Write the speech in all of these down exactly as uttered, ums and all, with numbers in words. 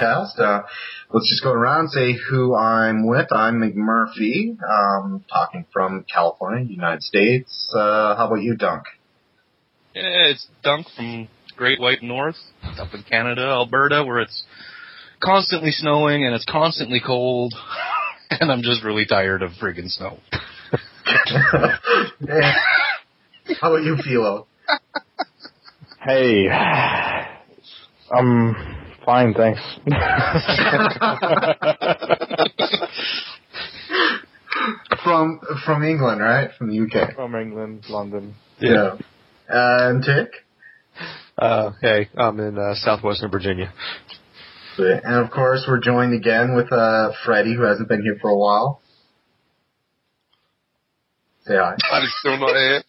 podcast. Uh, let's just go around and say who I'm with. I'm McMurphy, um, talking from California, United States. Uh, how about you, Dunk? Yeah, it's Dunk from Great White North, up in Canada, Alberta, where it's constantly snowing and it's constantly cold, and I'm just really tired of friggin' snow. Yeah. How about you, Philo? Hey, I'm fine, thanks. from from England, right? From the U K. From England, London. Yeah. Uh, and Tick? Uh, hey, I'm in uh, southwestern Virginia. And of course, we're joined again with uh, Freddie, who hasn't been here for a while. Say hi. I'm still not here.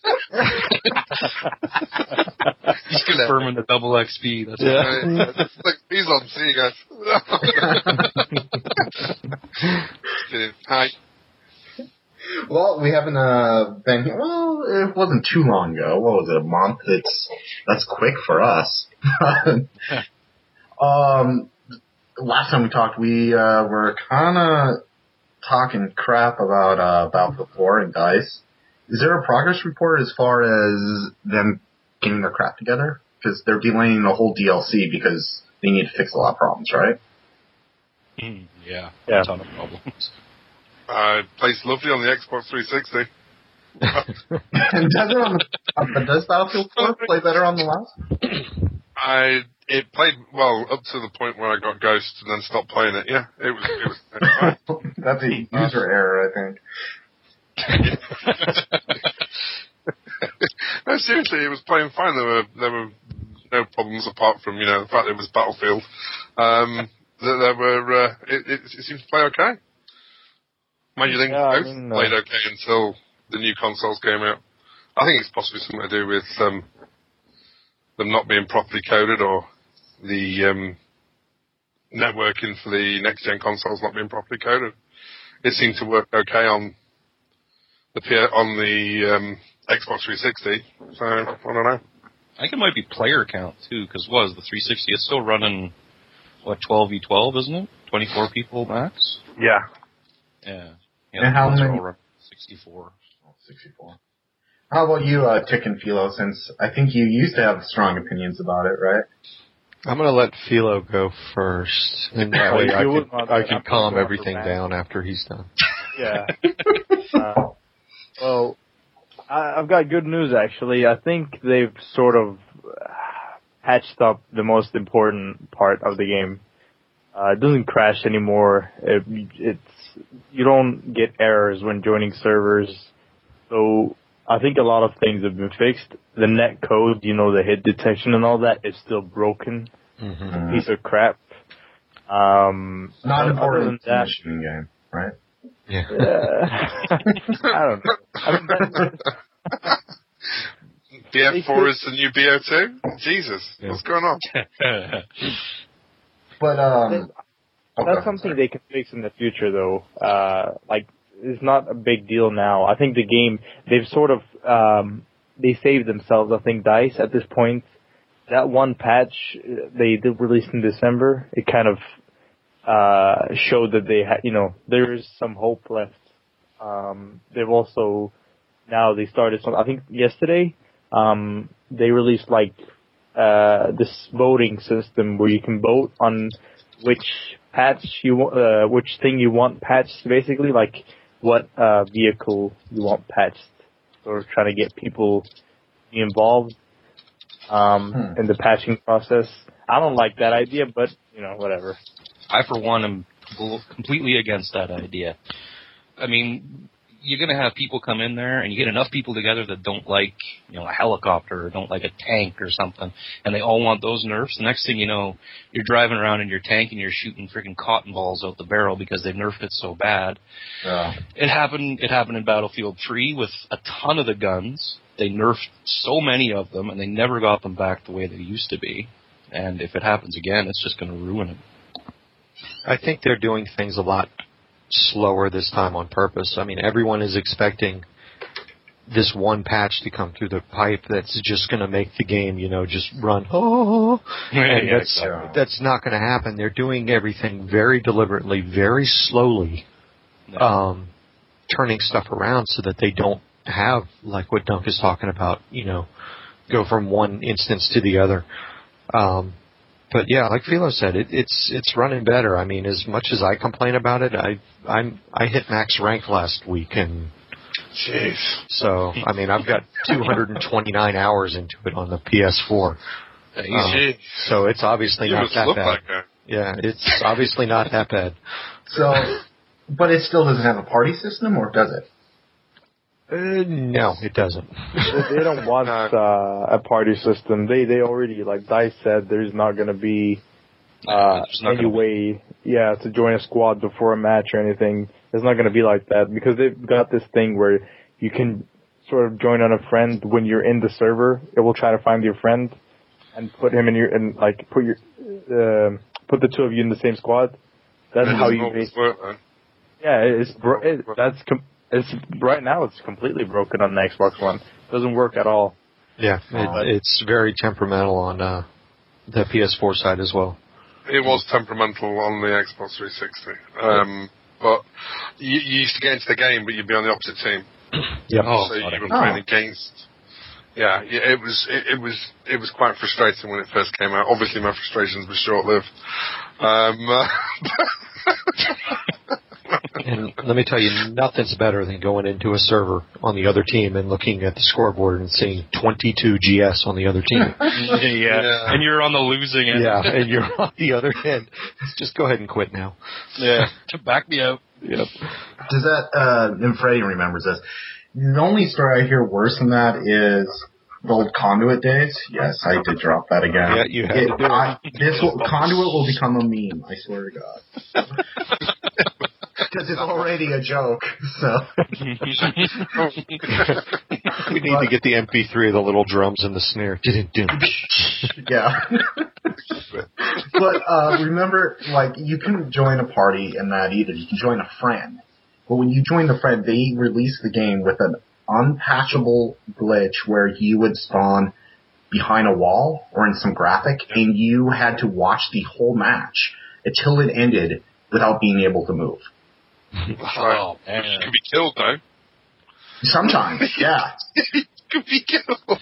He's confirming the double X P. That's Yeah. Right. Look, he's on. See you guys. Kidding. Hi. Well, we haven't uh, been here. Well, it wasn't too long ago. What was it? A month? It's that's quick for us. um, last time we talked, we uh, were kind of talking crap about uh, Battlefield four and DICE. Is there a progress report as far as them getting their crap together? Because they're delaying the whole D L C because they need to fix a lot of problems, right? Mm, yeah, Yeah. a ton of problems. Uh, plays lovely on the Xbox three sixty. And does it on the, uh, does Battlefield four play better on the last? I it played well up to the point where I got Ghost and then stopped playing it. Yeah, it was. It was it was That's a user error, I think. No, seriously, it was playing fine. There were there were no problems apart from you know the fact it was Battlefield. Um, there, there were uh, it, it, it seemed to play okay. Mind you, think Yeah, I Ghost mean, uh, played okay until the new consoles came out. I think it's possibly something to do with um, them not being properly coded or the um, networking for the next gen consoles not being properly coded. It seemed to work okay on the P- on the um, Xbox three sixty. So I don't know. I think it might be player count, too, because what is the three sixty? It's still running, what, twelve v twelve, isn't it? twenty-four people max? Yeah. Yeah. Yeah, And the how ones are many- all running sixty-four. Oh, sixty-four. How about you, uh, Tick and Philo, since I think you used to have strong opinions about it, right? I'm going to let Philo go first, and that way I can, I can calm everything down after he's done. Yeah. uh, well, I, I've got good news, actually. I think they've sort of uh, patched up the most important part of the game. Uh, it doesn't crash anymore. It, it's you don't get errors when joining servers. So I think a lot of things have been fixed. The net code, you know, the hit detection and all that is still broken. Mm-hmm. Piece of crap. Um, Not other important than in that, the shooting game, right? Yeah. uh, I don't know. I mean, that, B F four is the new B O two? Jesus, Yeah. what's going on? But, um... oh, that's go something ahead, they can fix in the future, though. Uh, like, it's not a big deal now. I think the game, they've sort of, um, they saved themselves, I think, DICE at this point. That one patch uh, they did release in December, it kind of, uh, showed that they had, you know, there is some hope left. Um, they've also, now they started some, I think yesterday, um, they released like, uh, this voting system where you can vote on which patch you want, uh, which thing you want patched, basically, like what, uh, vehicle you want patched. Or trying to get people to be involved, um, Hmm. in the patching process. I don't like that idea, but, you know, whatever. I, for one, am completely against that idea. I mean, you're going to have people come in there, and you get enough people together that don't like, you know, a helicopter or don't like a tank or something, and they all want those nerfs. The next thing you know, you're driving around in your tank and you're shooting freaking cotton balls out the barrel because they've nerfed it so bad. Yeah. It happened. It happened in Battlefield three with a ton of the guns. They nerfed so many of them, and they never got them back the way they used to be. And if it happens again, it's just going to ruin it. I think they're doing things a lot slower this time on purpose. I mean, everyone is expecting this one patch to come through the pipe that's just going to make the game, you know, just run, oh, and yeah, that's, exactly. that's not going to happen. They're doing everything very deliberately, very slowly, Yeah. um, turning stuff around so that they don't have, like what Dunk is talking about, you know, go from one instance to the other. Um, but yeah, like Philo said, it, it's it's running better. I mean, as much as I complain about it, I I'm I hit max rank last week, and Jeez. so I mean, I've got two hundred twenty-nine hours into it on the P S four. Um, so it's obviously You not must that look bad. like that. Yeah, it's obviously not that bad. So, but it still doesn't have a party system, or does it? Uh, no, it doesn't. They, they don't want uh, a party system. They they already, like Dice said, there's not going to be uh, There's not any gonna be. way, yeah, to join a squad before a match or anything. It's not going to be like that because they've got this thing where you can sort of join on a friend when you're in the server. It will try to find your friend and put him in your and like put your uh, put the two of you in the same squad. That's It how doesn't you. always Base- work, though. yeah, it's bro- it, that's. Com- It's right now. It's completely broken on the Xbox One. Doesn't work at all. Yeah, it, it's very temperamental on uh, the P S four side as well. It was temperamental on the Xbox three sixty. Um, but you, you used to get into the game, but you'd be on the opposite team. Yep. Oh, so you sorry. were playing against. Yeah, yeah, it was it, it was it was quite frustrating when it first came out. Obviously, my frustrations were short-lived. Um, uh, And let me tell you, nothing's better than going into a server on the other team and looking at the scoreboard and seeing twenty-two G S on the other team. yeah. Yeah. And you're on the losing end. Yeah, and you're on the other end. Just go ahead and quit now. Yeah. To back me out. Yep. Does that, uh, and Freddie remembers this. The only story I hear worse than that is the old Conduit days. Yes, I did drop that again. Yeah, you had to do it. I, this will, Conduit will become a meme, I swear to God. Because it's already a joke, so. We need to get the M P three of the little drums and the snare. Yeah. But uh, remember, like, you can join a party in that either. You can join a friend. But when you join the friend, they release the game with an unpatchable glitch where you would spawn behind a wall or in some graphic, and you had to watch the whole match until it ended without being able to move. Oh, man. you could be killed, though. Sometimes, yeah. you could be killed.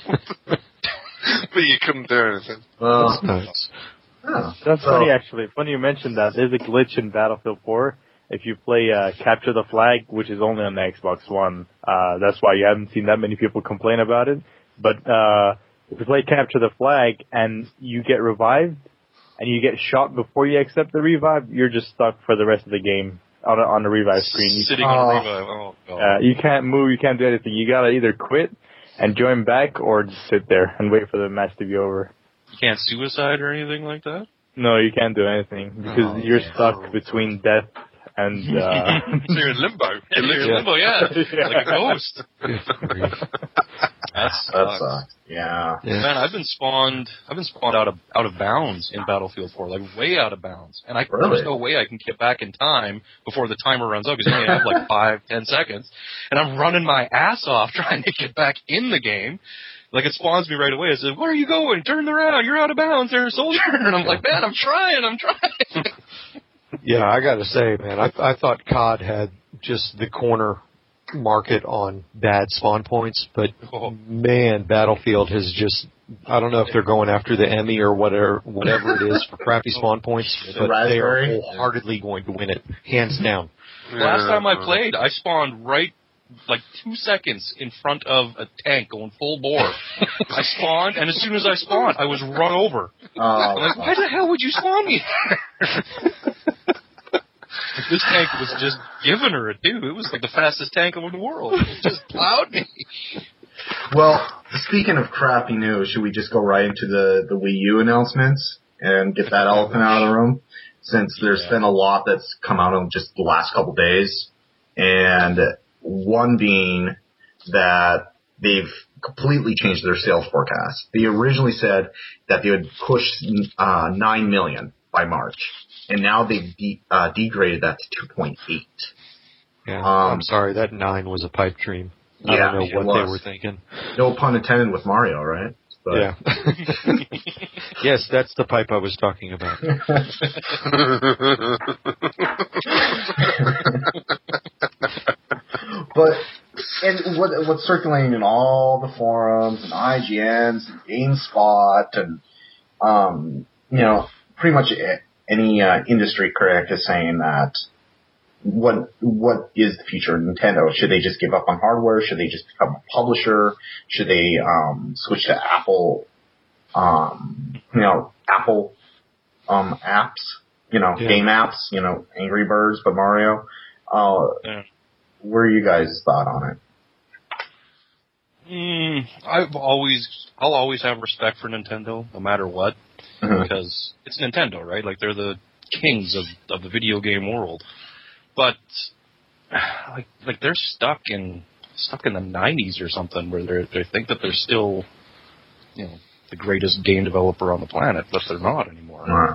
But you couldn't do anything. Well, That's nice. yeah. That's So- funny, actually. Funny you mentioned that. There's a glitch in Battlefield four. If you play uh, Capture the Flag, which is only on the Xbox One, uh, that's why you haven't seen that many people complain about it. But uh, if you play Capture the Flag and you get revived, and you get shot before you accept the revive, you're just stuck for the rest of the game on, a, on the revive screen. You, Sitting Oh. on revive. Oh, God. uh, you can't move, you can't do anything. You gotta either quit and join back, or just sit there and wait for the match to be over. You can't suicide or anything like that? No, you can't do anything because Oh, you're man. stuck between death and. Uh, So you're in limbo. You're in Yeah. limbo, yeah. Yeah. Like a ghost. Good grief. That's That sucks. Yeah. Yeah. Man, I've been spawned. I've been spawned out of out of bounds in Battlefield four, like way out of bounds, and I Really? there's no way I can get back in time before the timer runs out because you only have like five, ten seconds, and I'm running my ass off trying to get back in the game. Like it spawns me right away. It says, "Where are you going? Turn around! You're out of bounds, there, soldier!" And I'm like, "Man, I'm trying. I'm trying." Yeah, I got to say, man, I I thought C O D had just the corner market on bad spawn points, but Oh. man, Battlefield has just. I don't know if they're going after the Emmy or whatever, whatever it is for crappy spawn points, but they are Raspberry? wholeheartedly going to win it, hands down. Last time I Yeah. played, I spawned right like two seconds in front of a tank going full bore. I spawned, and as soon as I spawned, I was run over. I'm like, Oh, why the hell would you spawn me there? This tank was just giving her it, too. It was like the fastest tank in the world. It just plowed me. well, speaking of crappy news, should we just go right into the, the Wii U announcements and get that elephant out of the room? Since there's Yeah. been a lot that's come out in just the last couple days. And one being that they've completely changed their sales forecast. They originally said that they would push uh, nine million by March. And now they've de- uh, degraded that to two point eight. Yeah, Um, I'm sorry, that nine was a pipe dream. I Yeah, don't know it what was. they were thinking. No pun intended with Mario, right? But. Yeah. Yes, that's the pipe I was talking about. But and what what's circulating in all the forums and I G Ns and GameSpot and um you know pretty much any uh, industry critic is saying that what what is the future of Nintendo? Should they just give up on hardware? Should they just become a publisher? Should they um switch to Apple um you know Apple um apps? You know, Yeah. game apps, you know, Angry Birds, but Mario. Uh, Yeah. What are you guys' thought on it? Mm, I've always, I'll always have respect for Nintendo, no matter what, Mhm. because it's Nintendo, right? Like they're the kings of of the video game world. But like, like they're stuck in stuck in the nineties or something, where they they think that they're still, you know, the greatest game developer on the planet, but they're not anymore. Right.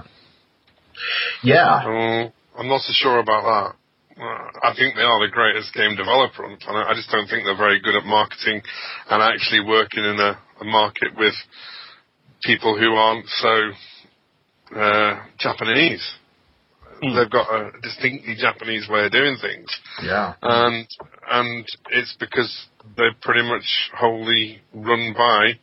Yeah. Um, I'm not so sure about that. Uh, I think they are the greatest game developer on the planet. I just don't think they're very good at marketing and actually working in a, a market with people who aren't so uh, Japanese. Mm. They've got a distinctly Japanese way of doing things. Yeah. And and it's because they're pretty much wholly run by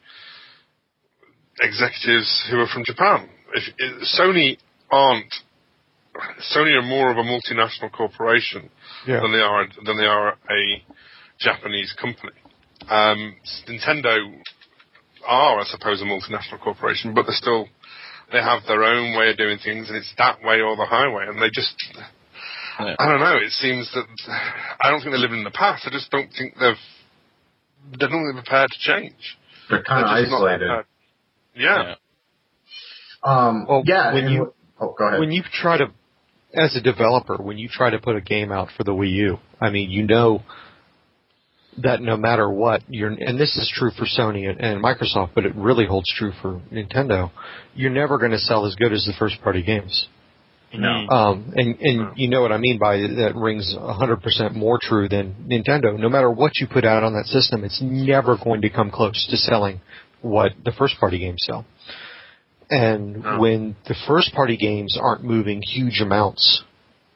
executives who are from Japan. If, if Sony aren't Sony are more of a multinational corporation Yeah. than they are than they are a Japanese company. Um, Nintendo are, I suppose, a multinational corporation, but they're still they have their own way of doing things, and it's that way or the highway. And they just, Yeah. I don't know. It seems that I don't think they live in the past. I just don't think they've they're not prepared to change. They're kind of They're just not isolated. prepared. Yeah. Yeah. Um, Well, yeah. when and- you- oh, go ahead. When you try to, as a developer, when you try to put a game out for the Wii U, I mean, you know that no matter what, you're, and this is true for Sony and, and Microsoft, but it really holds true for Nintendo, you're never going to sell as good as the first-party games. No. Um, and, and you know what I mean by that rings one hundred percent more true than Nintendo. No matter what you put out on that system, it's never going to come close to selling what the first-party games sell. And Oh. when the first-party games aren't moving huge amounts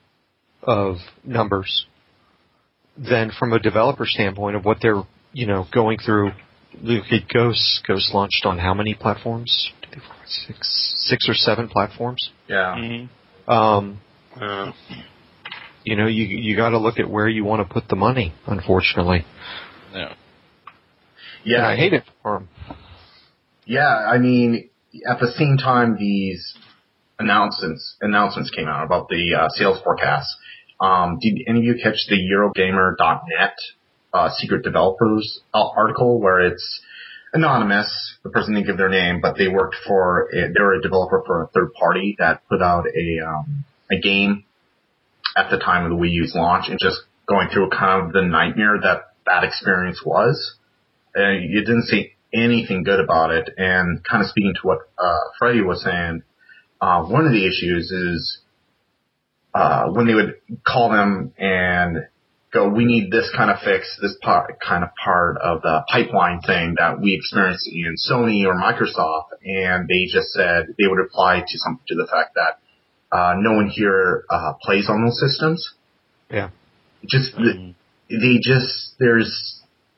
of numbers, then from a developer standpoint of what they're, you know, going through, look at Ghost. Ghost launched on how many platforms? Six, six or seven platforms. yeah. Mm-hmm. Um, Yeah. you know, you you got to look at where you want to put the money. Unfortunately, Yeah. Yeah. and I hate it for them. Yeah. I mean, at the same time, these announcements announcements came out about the uh, sales forecast. Um, did any of you catch the Eurogamer dot net uh, secret developers uh, article where it's anonymous? The person didn't give their name, but they worked for a, they were a developer for a third party that put out a um, a game at the time of the Wii U's launch, and just going through kind of the nightmare that that experience was. And you didn't see anything good about it. And kind of speaking to what uh, Freddie was saying, uh, one of the issues is uh, when they would call them and go, we need this kind of fix, this part, kind of part of the pipeline thing that we experienced in Sony or Microsoft, and they just said they would reply to some to the fact that uh, no one here uh, plays on those systems. Yeah. Just Mm. they just there's.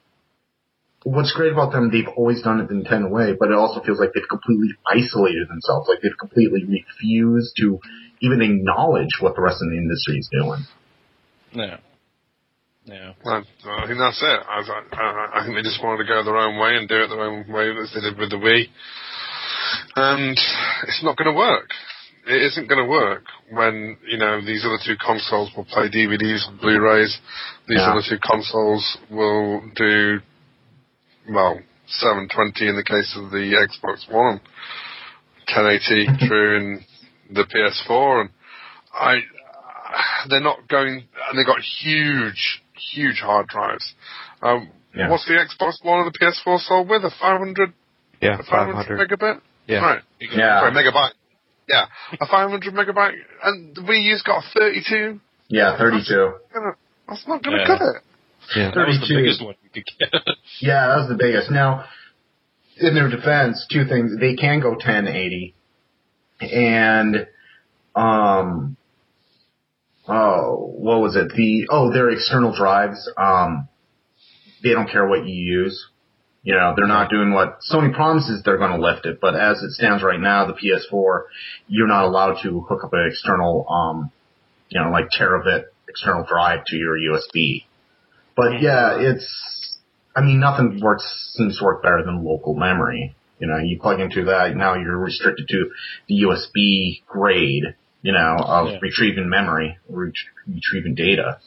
What's great about them, they've always done it the Nintendo way, but it also feels like they've completely isolated themselves. Like they've completely refused to even acknowledge what the rest of the industry is doing. Yeah. Yeah. I, I think that's it. I, I, I think they just wanted to go their own way and do it their own way as they did with the Wii. And it's not going to work. It isn't going to work when, you know, these other two consoles will play D V Ds and Blu-rays. These Yeah. other two consoles will do, well, seven twenty in the case of the Xbox One, ten eighty true in the P S four, and I, they're not going, and they've got huge, huge hard drives. Um, Yeah. What's the Xbox One and the P S four sold with? A five hundred, Yeah, a five five hundred hundred. megabit? Yeah. Right. Yeah. Sorry, megabyte. Yeah. A five hundred megabyte, and the Wii U's got a thirty-two. Yeah, thirty-two. Gonna, that's not going to Yeah. cut it. Yeah. That was the thirty-two. biggest one you could get. Yeah, that was the biggest. Now, in their defense, two things. They can go ten eighty. And, um, oh, what was it? The, oh, their external drives, um, they don't care what you use. You know, they're not doing what Sony promises they're going to lift it, but as it stands right now, the P S four, you're not allowed to hook up an external, um, you know, like terabit external drive to your U S B. But yeah, it's, I mean, nothing works, seems to work better than local memory. You know, you plug into that, now you're restricted to the U S B grade, you know, of Yeah. retrieving memory, ret- retrieving data.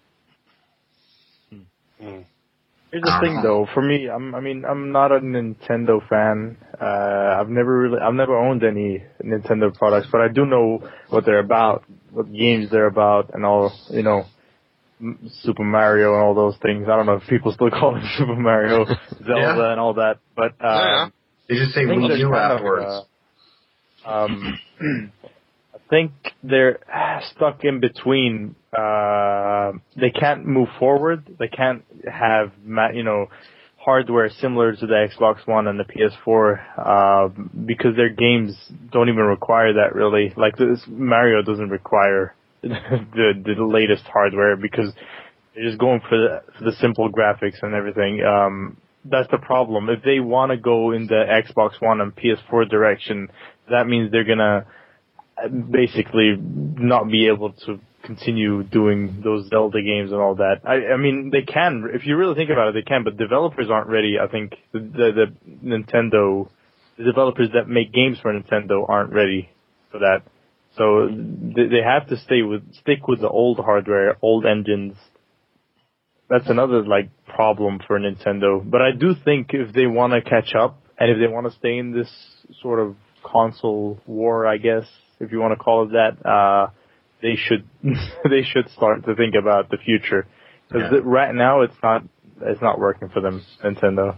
Mm. Here's the Uh-huh. thing, though. For me, I'm, I mean, I'm not a Nintendo fan. Uh, I've never really, I've never owned any Nintendo products, but I do know what they're about, what games they're about, and all, you know, M- Super Mario and all those things. I don't know if people still call it Super Mario, Zelda, Yeah. and all that, but um, Yeah, yeah. They just say I think Wii they're U kind of, afterwards. uh, um, I think they're stuck in between. Uh, they can't move forward. They can't have, ma- you know, hardware similar to the Xbox One and the P S four, uh, because their games don't even require that really. Like this, Mario doesn't require the the latest hardware because they're just going for the, for the simple graphics and everything. Um, that's the problem. If they want to go in the Xbox One and P S four direction, that means they're gonna basically not be able to continue doing those Zelda games and all that. I, I mean, they can, if you really think about it, they can, but developers aren't ready. I think the, the, the Nintendo, the developers that make games for Nintendo aren't ready for that. So they, they have to stay with, stick with the old hardware, old engines. That's another, like, problem for Nintendo. But I do think if they want to catch up, and if they want to stay in this sort of console war, I guess, if you want to call it that, uh, they should they should start to think about the future because Yeah. right now it's not it's not working for them, Nintendo.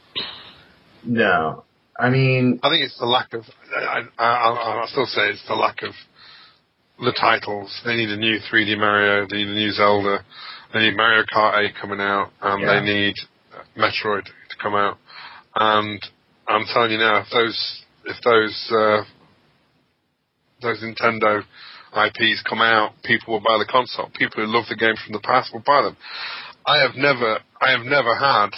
No. I mean, I think it's the lack of. I, I, I'll, I'll still say it's the lack of the titles. They need a new three D Mario. They need a new Zelda. They need Mario Kart eight coming out, and Yeah. they need Metroid to come out. And I'm telling you now, if those if those uh, those Nintendo I Ps come out, people will buy the console. People who love the game from the past will buy them. I have never, I have never had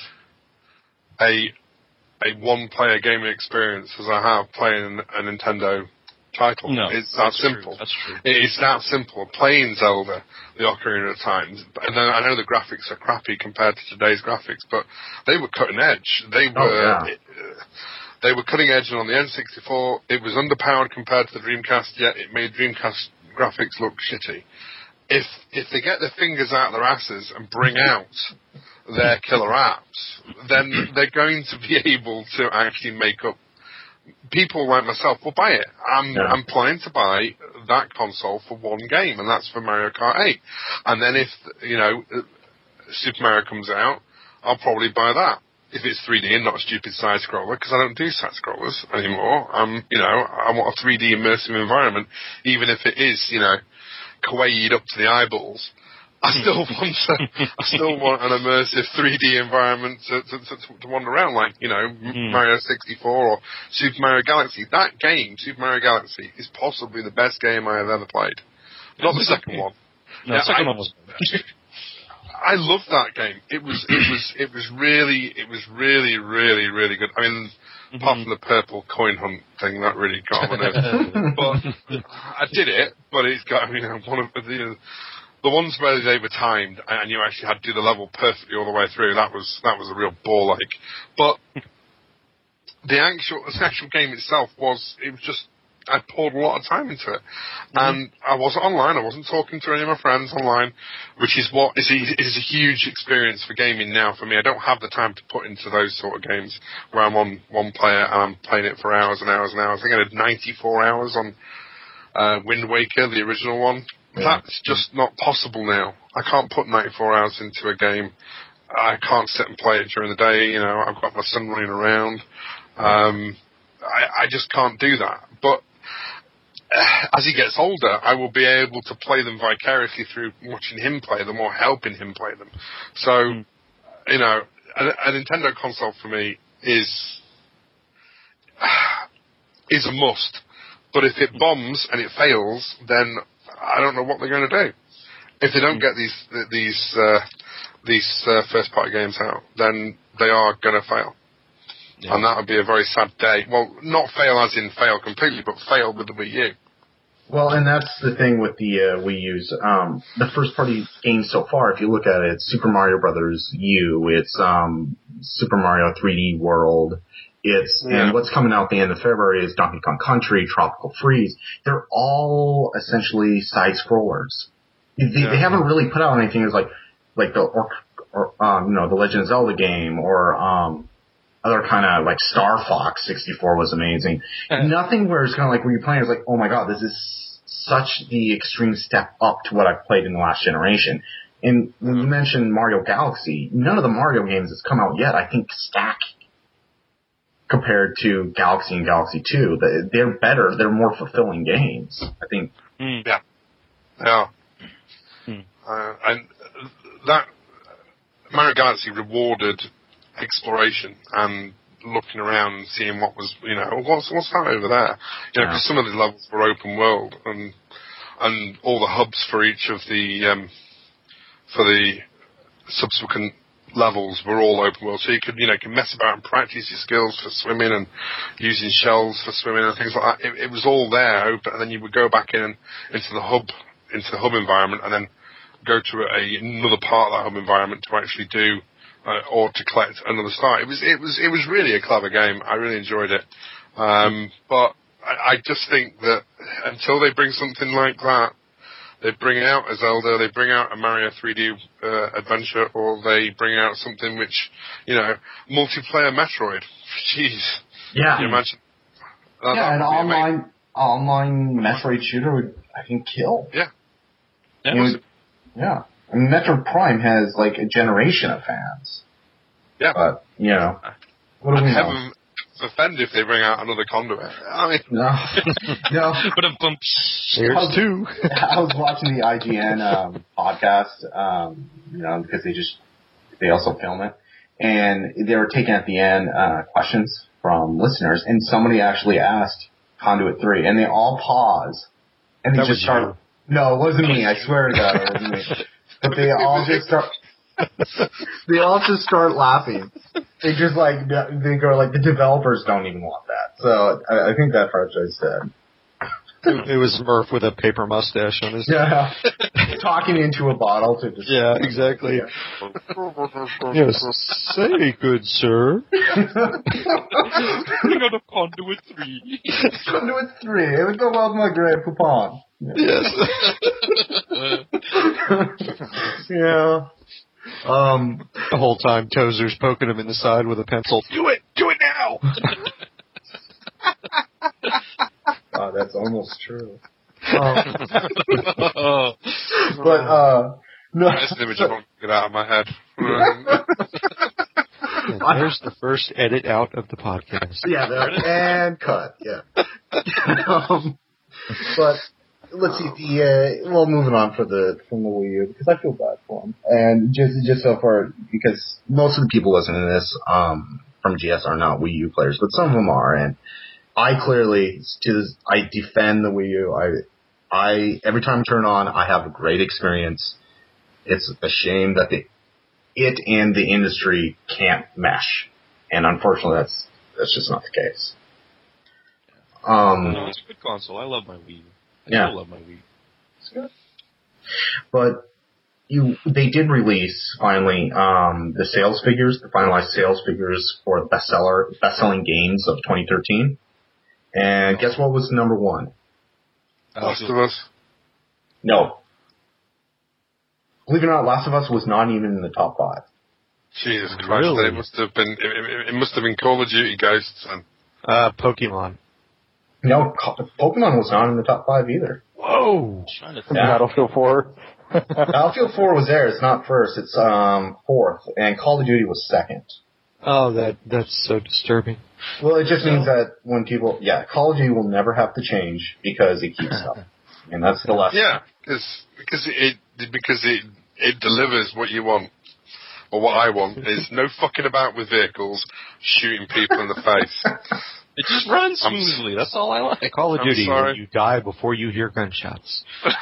a a one-player gaming experience as I have playing a Nintendo title. No, It's that that's simple. True. That's true. It's that simple. Playing Zelda, the Ocarina of Time, and I know the graphics are crappy compared to today's graphics, but they were cutting edge. They were. Oh, yeah. uh, They were cutting edge on the N sixty-four. It was underpowered compared to the Dreamcast, yet it made Dreamcast graphics look shitty. If if they get their fingers out of their asses and bring out their killer apps, then they're going to be able to actually make up. People like myself will buy it. I'm Yeah. I'm planning to buy that console for one game, and that's for Mario Kart eight. And then if you know Super Mario comes out, I'll probably buy that. If it's three D and not a stupid side scroller, because I don't do side scrollers anymore. Um, you know, I want a three D immersive environment, even if it is, you know, kawaii'd up to the eyeballs. I still want a, I still want an immersive three D environment to, to, to, to wander around, like, you know, Mm. Mario sixty-four or Super Mario Galaxy. That game, Super Mario Galaxy, is possibly the best game I have ever played. Not the second one. No, Yeah, the second I- one was. I loved that game. It was, it was, it was really, it was really, really, really good. I mean, apart from the purple coin hunt thing, that really got on my nerves. But I did it. But it's got, I mean, one of the the ones where they were timed and you actually had to do the level perfectly all the way through. That was that was a real ball ache. But the actual the actual game itself was it was just. I poured a lot of time into it. Mm-hmm. And I wasn't online, I wasn't talking to any of my friends online, which is what is a, is a huge experience for gaming now for me. I don't have the time to put into those sort of games where I'm on one player and I'm playing it for hours and hours and hours. I think I did ninety-four hours on uh, Wind Waker, the original one. Yeah. That's just not possible now. I can't put ninety-four hours into a game. I can't sit and play it during the day. You know, I've got my son running around. Um, I, I just can't do that. But as he gets older, I will be able to play them vicariously through watching him play them or helping him play them. So, mm. you know, a, a Nintendo console for me is is a must. But if it bombs and it fails, then I don't know what they're going to do. If they don't get these these uh, these uh, first party games out, then they are going to fail. Yeah. And that would be a very sad day. Well, not fail as in fail completely, but fail with the Wii U. Well, and that's the thing with the uh, Wii U's. Um, the first-party games so far, if you look at it, it's Super Mario Brothers U, it's um, Super Mario three D World, it's yeah. and what's coming out at the end of February is Donkey Kong Country, Tropical Freeze. They're all essentially side-scrollers. They, yeah. they haven't really put out anything as like like the or, or um, you know the Legend of Zelda game or um. other kind of, like, Star Fox sixty-four was amazing. Nothing where it's kind of like, where you're playing, it's like, oh my god, this is such the extreme step up to what I've played in the last generation. And when you mentioned Mario Galaxy, none of the Mario games that's come out yet, I think, stack compared to Galaxy and Galaxy two. They're better, they're more fulfilling games, I think. Mm. Yeah. Yeah. Mm. Uh, and that, Mario Galaxy rewarded exploration and looking around and seeing what was, you know, what's what's that over there? You know, because yeah. some of the levels were open world, and and all the hubs for each of the um, for the subsequent levels were all open world. So you could, you know, can mess about and practice your skills for swimming and using shells for swimming and things like that. It, it was all there open, and then you would go back in into the hub into the hub environment, and then go to a, another part of that hub environment to actually do. Uh, or to collect another star. It was it was it was really a clever game. I really enjoyed it. Um, but I, I just think that until they bring something like that, they bring out a Zelda, they bring out a Mario three D uh, adventure, or they bring out something which, you know, multiplayer Metroid. Jeez. Yeah. Can you imagine? That, yeah, that an online amazing. online Metroid shooter would, I think, kill. Yeah. Yeah. You know, yeah. I mean, Metroid Prime has, like, a generation of fans. Yeah. But, you know, what do we know? Heaven offend if they bring out another Conduit. I mean... No. no. But a bump. There's two. I was watching the I G N um, podcast, um, you know, because they just, they also film it. And they were taking at the end uh, questions from listeners, and somebody actually asked Conduit three, and they all pause. And they that just start... You. No, it wasn't me. I swear to God, it wasn't me. But they all just start, they all just start laughing. They just like, they go like, the developers don't even want that. So I, I think that part's just dead. It, it was Murph with a paper mustache on his yeah, talking into a bottle to just. Yeah, exactly. Yes, say, good sir. We got a Conduit three. Conduit three. It would go well with my great coupon. Yeah. Yes. yeah. Um. The whole time, Tozer's poking him in the side with a pencil. Do it! Do it now! Oh, that's almost true. Um, but, uh, no. That's an image I won't get out of my head. Yeah, there's the first edit out of the podcast. Yeah, and cut, yeah. um, but, let's see, the, uh, well, moving on for the, from the Wii U, because I feel bad for them. And just, just so far, because most of the people listening to this, um, from G S are not Wii U players, but some of them are, and I clearly, to this, I defend the Wii U. I, I, every time I turn on, I have a great experience. It's a shame that the, it and the industry can't mesh. And unfortunately, that's, that's just not the case. Um, no, it's a good console. I love my Wii U. I yeah. still love my Wii U. It's good. But, you, they did release, finally, um, the sales figures, the finalized sales figures for the bestseller, best-selling games of twenty thirteen. And guess what was number one? Last of Us? No. Believe it or not, Last of Us was not even in the top five. Jesus Christ, really? It must have been, it, it must have been Call of Duty Ghosts then. Uh, Pokemon. No, Pokemon was not in the top five either. Whoa! Yeah. Battlefield four. Battlefield four was there, it's not first, it's, um, fourth. And Call of Duty was second. Oh, that that's so disturbing. Well, it just means that when people, yeah, Call of Duty will never have to change because it keeps up, and that's the lesson. Yeah, because because it because it it delivers what you want, or what I want is no fucking about with vehicles, shooting people in the face. It just runs smoothly. That's all I like. Call of I'm Duty, sorry. where you die before you hear gunshots.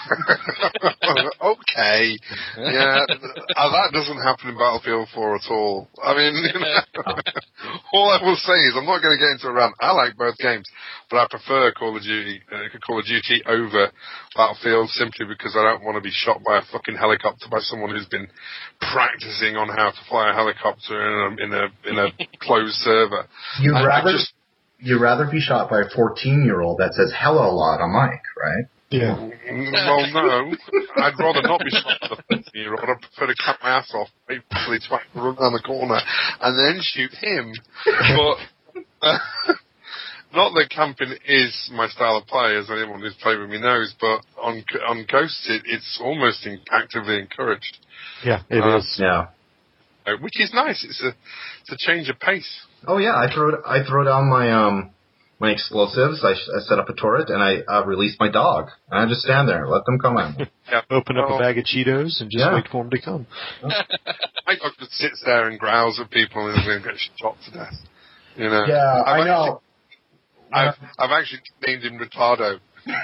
Okay, yeah, uh, that doesn't happen in Battlefield four at all. I mean, you know, all I will say is I'm not going to get into a rant. I like both games, but I prefer Call of Duty, uh, Call of Duty over Battlefield simply because I don't want to be shot by a fucking helicopter by someone who's been practicing on how to fly a helicopter in a in a, in a closed server. You'd I- I rather just- you'd rather be shot by a fourteen-year-old that says hello a lot on mic, right? Yeah. Well, no. I'd rather not be shot by the fifteen-year-old. I'd prefer to cut my ass off, wait for the twat to run down the corner, and then shoot him. But uh, not that camping is my style of play, as anyone who's played with me knows. But on on Ghosts, it, it's almost in, actively encouraged, Yeah, it Uh, is. Yeah. uh, which is nice. It's a it's a change of pace. Oh yeah, I throw I throw down my um my explosives. I, I set up a turret and I uh, release my dog. And I just stand there, let them come in. Yeah. Open up Oh, a bag of Cheetos and just Yeah. wait for them to come. my dog just sits there and growls at people and is going to get shot to death. You know. Yeah, I've I know. I've, I've actually named him Retardo.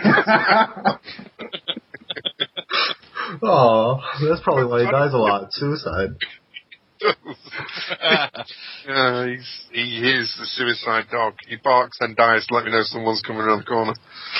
Oh, that's probably why he dies a lot. Suicide. Yeah, he's, he is the suicide dog. He barks and dies to let me know someone's coming around the corner.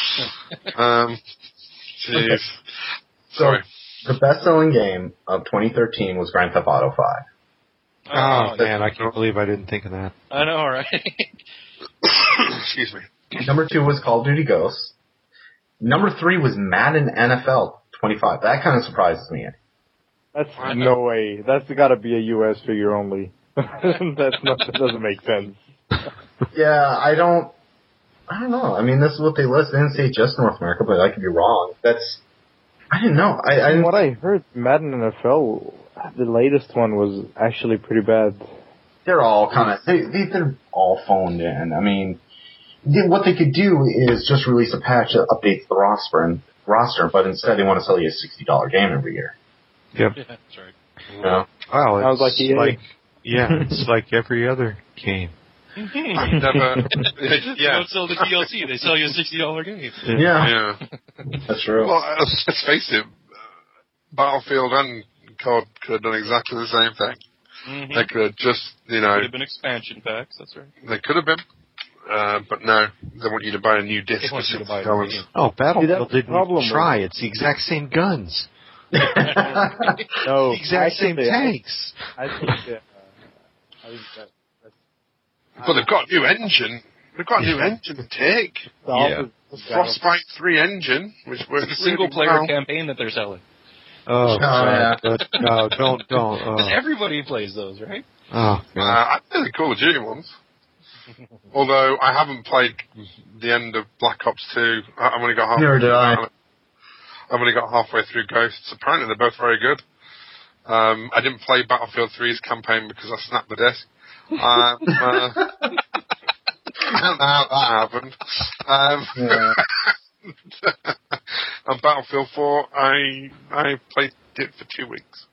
Um, jeez. Okay. So, Sorry. the best-selling game of twenty thirteen was Grand Theft Auto five. Oh, yeah. man, I can't believe I didn't think of that. I know, right? Excuse me. Number two was Call of Duty Ghosts. Number three was Madden N F L twenty-five. That kind of surprises me. That's no way. That's got to be a U S figure only. That's not. That doesn't make sense. Yeah, I don't. I don't know. I mean, this is what they list. They didn't say just North America, but I could be wrong. That's. I didn't know. I, I From didn't, what I heard, Madden N F L, the latest one was actually pretty bad. they're all kind of. They, they they're all phoned in. I mean, they, what they could do is just release a patch that updates the roster, and roster, but instead they want to sell you a sixty dollar game every year. Yep. Yeah, that's right. You know? Wow, it's Sounds like E A. like yeah, it's like every other game. Never. They just Yeah. don't sell the D L C. They sell you a sixty dollar game. Yeah, Yeah. that's true. Well, uh, let's face it. Battlefield and C O D could have done exactly the same thing. Mm-hmm. They could have just, you know, Could have been expansion packs. That's right. they could have been. Uh, but no, they want you to buy a new disc They for want you to sixty buy a dollars. game. Oh, Battlefield that's the didn't problem even try. It's the exact same guns. No, The exact same actually, tanks. I, I think. Uh, I think that, that's, But they've got a new engine. They've got a new engine to take. the Yeah. opposite The of Frostbite three engine, which works It's a single really player well. campaign that they're selling. Oh, yeah. God, but, no, don't, don't. Because Oh, everybody plays those, right? oh Uh, God. I play the Call of Duty ones. Although I haven't played the end of Black Ops two. I- I've only got halfway Neither did through I. that. I've only got halfway through Ghosts. Apparently they're both very good. Um, I didn't play Battlefield three's campaign because I snapped the disc. Um, uh, I don't know how that happened. Um, Yeah. on Battlefield four, I I played it for two weeks.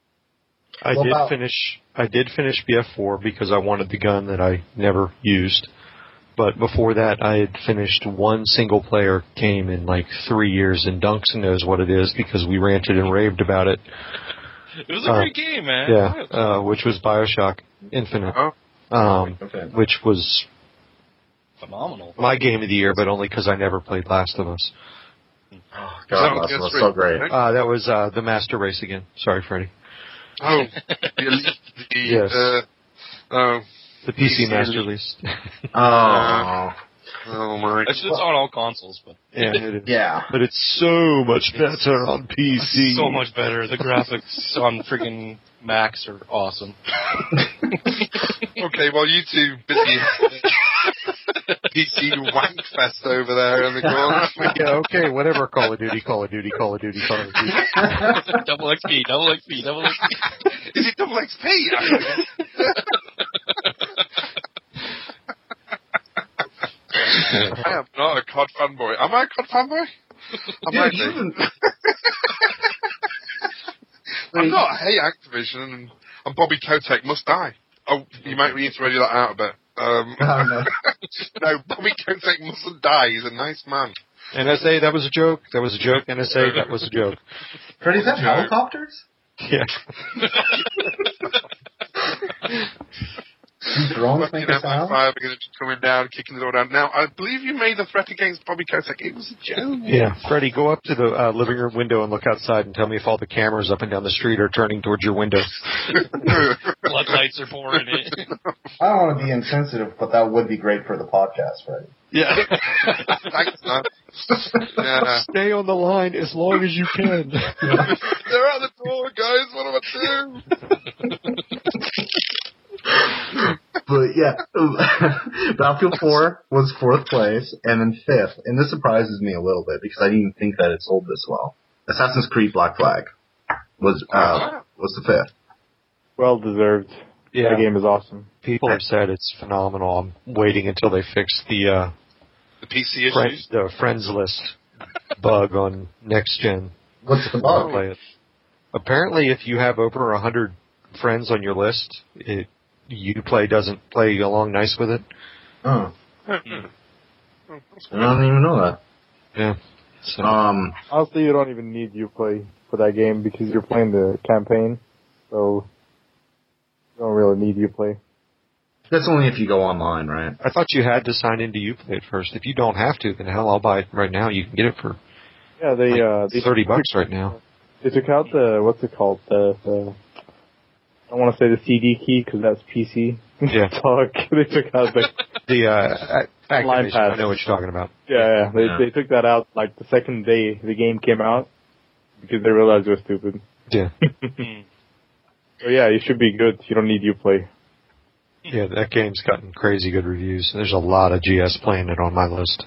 I What did about- finish. I did finish B F four because I wanted the gun that I never used. But before that, I had finished one single player game in like three years, and Dunks knows what it is because we ranted and raved about it. It was a Uh, great game, man. Yeah, uh, which was Bioshock Infinite, Oh, um, Okay. which was Phenomenal. my game of the year, but only because I never played Last of Us. God, So, Last that's of Us, right. so great. Uh, that was uh, the Master Race again. Sorry, Freddie. oh, the, elite- the Yes. uh, oh, The P C P C Master Elite. Race. Oh, oh my. It's, it's on all consoles, but Yeah, it is. yeah. But it's so much better on P C. so much better. The graphics on freaking Macs are awesome. Okay, well, you two busy P C wank fest over there in the corner. Yeah, okay, whatever. Call of Duty, Call of Duty, Call of Duty, Call of Duty. double X P, double X P, double X P. Is it double X P? I am not a C O D fanboy. Am I a C O D fanboy? I Dude, might be. you- I'm not. I hate Activision, and, and Bobby Kotick must die. Oh, you might need to ready that out a bit. Um, Oh, no. no, Bobby Kotick mustn't die. He's a nice man. N S A, that was a joke. That was a joke. N S A, that was a joke. Freddy, is that helicopters? Yeah. These drones Looking make a at my sound? fire brigade coming down, kicking the door down. Now, I believe you made the threat against Bobby Kotick. It was a joke. Yeah. Freddie, go up to the uh, living room window and look outside and tell me if all the cameras up and down the street are turning towards your window. Floodlights are pouring in. I don't want to be insensitive, but that would be great for the podcast, Freddy. Yeah. Thanks, man. Yeah. Stay on the line as long as you can. They're at the door, guys. What do I do? But yeah, Battlefield four was fourth place, and then fifth, and this surprises me a little bit because I didn't even think that it sold this well. Assassin's Creed Black Flag was uh, was the fifth. Well deserved. Yeah. The game is awesome. People have said it's phenomenal. I'm waiting until they fix the uh, The P C friend, issues. the friends list bug on next gen. What's the I'll bug? play it. Apparently, if you have over a hundred friends on your list, it Uplay doesn't play along nice with it. Oh, Mm. Oh, that's I cool. don't even know that. Yeah. So, Um, Honestly, you don't even need Uplay for that game because you're playing the campaign, so you don't really need Uplay. that's only if you go online, right? I thought you had to sign into Uplay at first. If you don't have to, then hell, I'll buy it right now. You can get it for Yeah, they like uh they thirty bucks right now. They took out the what's it called the, the I don't want to say the C D key because that's P C Yeah. talk. They took out the The uh, a- Line Activision, pass. I know what you're talking about. yeah, yeah. They Yeah. they took that out like the second day the game came out because they realized it was stupid. Yeah. So yeah, you should be good. You don't need Uplay. Yeah, that game's gotten crazy good reviews. There's a lot of G S playing it on my list.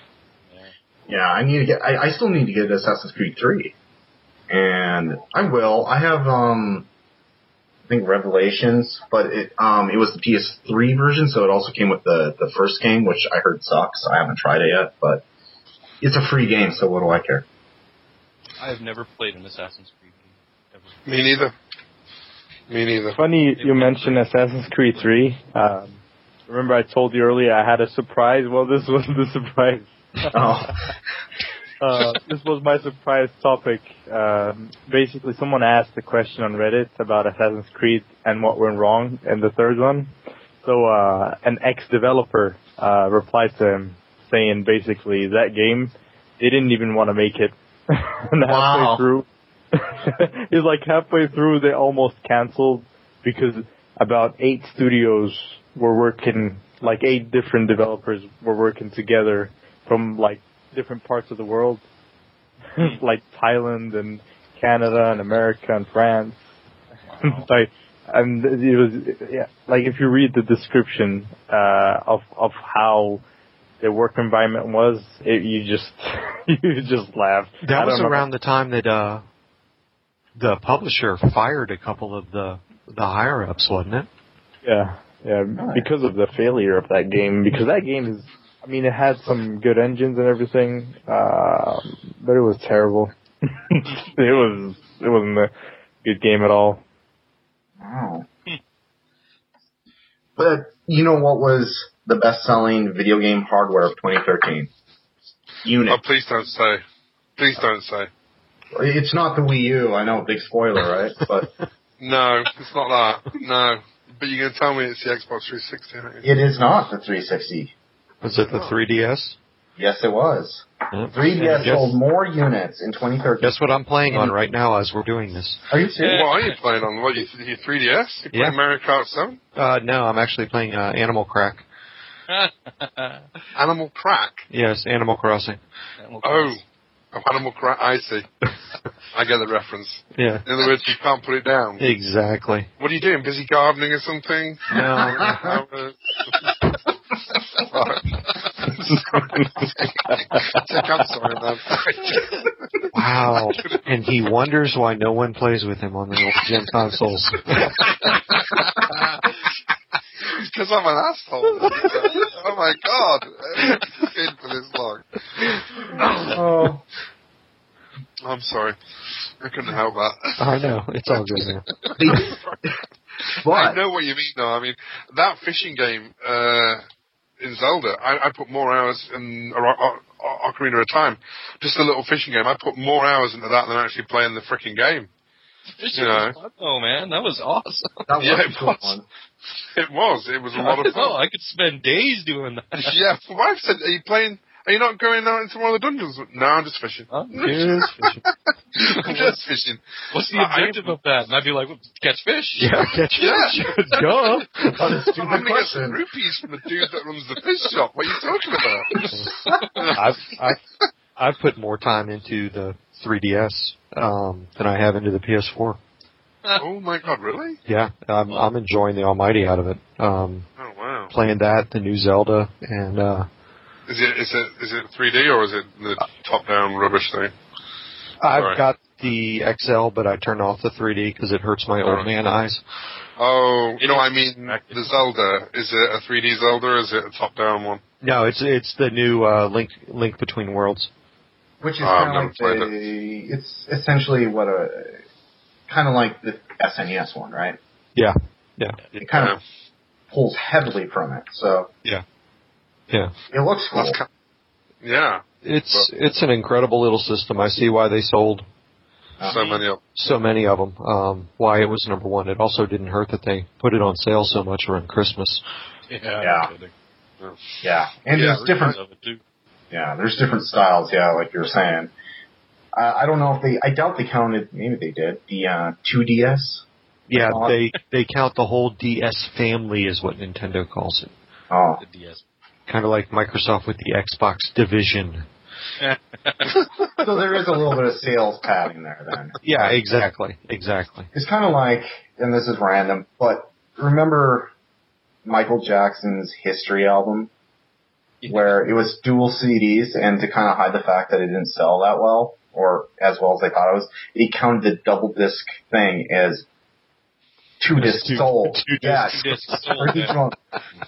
Yeah, I need to get. I, I still need to get Assassin's Creed three, and I will. I have um, I think Revelations, but it um, it was the P S three version, so it also came with the the first game, which I heard sucks. I haven't tried it yet, but it's a free game, so what do I care? I have never played an Assassin's Creed game. Ever. Me neither. Me neither. Funny you mentioned Assassin's Creed three. Um, remember I told you earlier I had a surprise? Well, this was the surprise. Oh, Uh, this was my surprise topic. Um, basically, someone asked a question on Reddit about Assassin's Creed and what went wrong in the third one. So uh, an ex-developer uh, replied to him saying basically that game, they didn't even want to make it. And Wow. halfway through, it's like halfway through they almost canceled because about eight studios were working, like eight different developers were working together from like different parts of the world, like Thailand and Canada and America and France. like, and it was yeah, like if you read the description uh, of of how the work environment was, it, you just you just laugh. That I was don't know. around the time that uh, the publisher fired a couple of the the higher ups, wasn't it? Yeah, yeah, because of the failure of that game. Because that game is, I mean, it had some good engines and everything, uh, but it was terrible. it was, it wasn't a good game at all. wow. But you know what was the best-selling video game hardware of twenty thirteen? Oh, Unix. please don't say. Please don't say. It's not the Wii U. I know, big spoiler, right? But No, it's not that. No. But you're going to tell me it's the Xbox three sixty, aren't you? it is not the three sixty. Was it the three D S? Yes, it was. Yeah. three D S Guess- sold more units in twenty thirteen. Guess what I'm playing on right now as we're doing this? Are you serious? What are you playing on? What, your, your three D S? You playing Yeah. Mario Kart seven? Uh, no, I'm actually playing uh, Animal Crack. Animal Crack? Yes, Animal Crossing. Oh. Oh, Animal Crack, I see. I get the reference. Yeah, In other words, you can't put it down. exactly. What are you doing? Busy gardening or something? No, I'm sorry, man. wow. And he wonders why no one plays with him on the old gen consoles. Because because I'm an asshole. Oh my god. It's been for this long. Oh. I'm sorry. I couldn't help that. I know. It's all good now. But I know what you mean, though. I mean, that fishing game uh, in Zelda, I, I put more hours in o- o- Ocarina of Time. Just a little fishing game. I put more hours into that than actually playing the freaking game. Fishing You know. was fun, though, man. That was awesome. that was Yeah, a it cool was. one. It was. It was a lot of Oh, fun. I could spend days doing that. Yeah, my wife said, are you playing... Are you not going out into one of the dungeons? No, I'm just fishing. Huh? Just fishing. I'm just fishing. What's the I- objective of that? And I'd be like, well, catch fish. Yeah, catch Yeah. fish. Duh. What a I'm stupid going to get some question. rupees from the dude that runs the fish shop. What are you talking about? I've, I've, I've put more time into the three D S um, than I have into the P S four. Oh my god, really? Yeah, I'm, I'm enjoying the almighty out of it. Um, Oh wow. playing that, the new Zelda, and uh, Is it is it is it three D or is it the top down rubbish thing? I've Sorry. got the X L, but I turned off the three D because it hurts my old Alright. man eyes. Oh It no, is I mean the Zelda. Is it a three D Zelda or is it a top down one? No, it's it's the new uh, Link Link Between Worlds. Which is Oh, I've kind never of played like the, it's essentially what a, kind of like the S N E S one, right? Yeah, yeah, It kind Yeah. of pulls heavily from it, so yeah. it looks cool. That's ki- yeah, It's it's an incredible little system. I see why they sold so many of so many of them. Um, why it was number one. It also didn't hurt that they put it on sale so much around Christmas. Yeah. Yeah. no kidding. Yeah, and Yeah, there's different. Of it, too. Yeah, there's different styles. Yeah, like you were saying. I, I don't know if they. I doubt they counted. Maybe they did the uh, two D S. Yeah, Uh, they they count the whole D S family is what Nintendo calls it. Oh, The D S. Kind of like Microsoft with the Xbox division. so there is a little bit of sales padding there then. Yeah, exactly, exactly. It's kind of like, and this is random, but remember Michael Jackson's History album, where it was dual C Ds, and to kind of hide the fact that it didn't sell that well, or as well as they thought it was, it counted the double disc thing as two discs two- sold. two yeah, discs- two discs sold, for each yeah. one.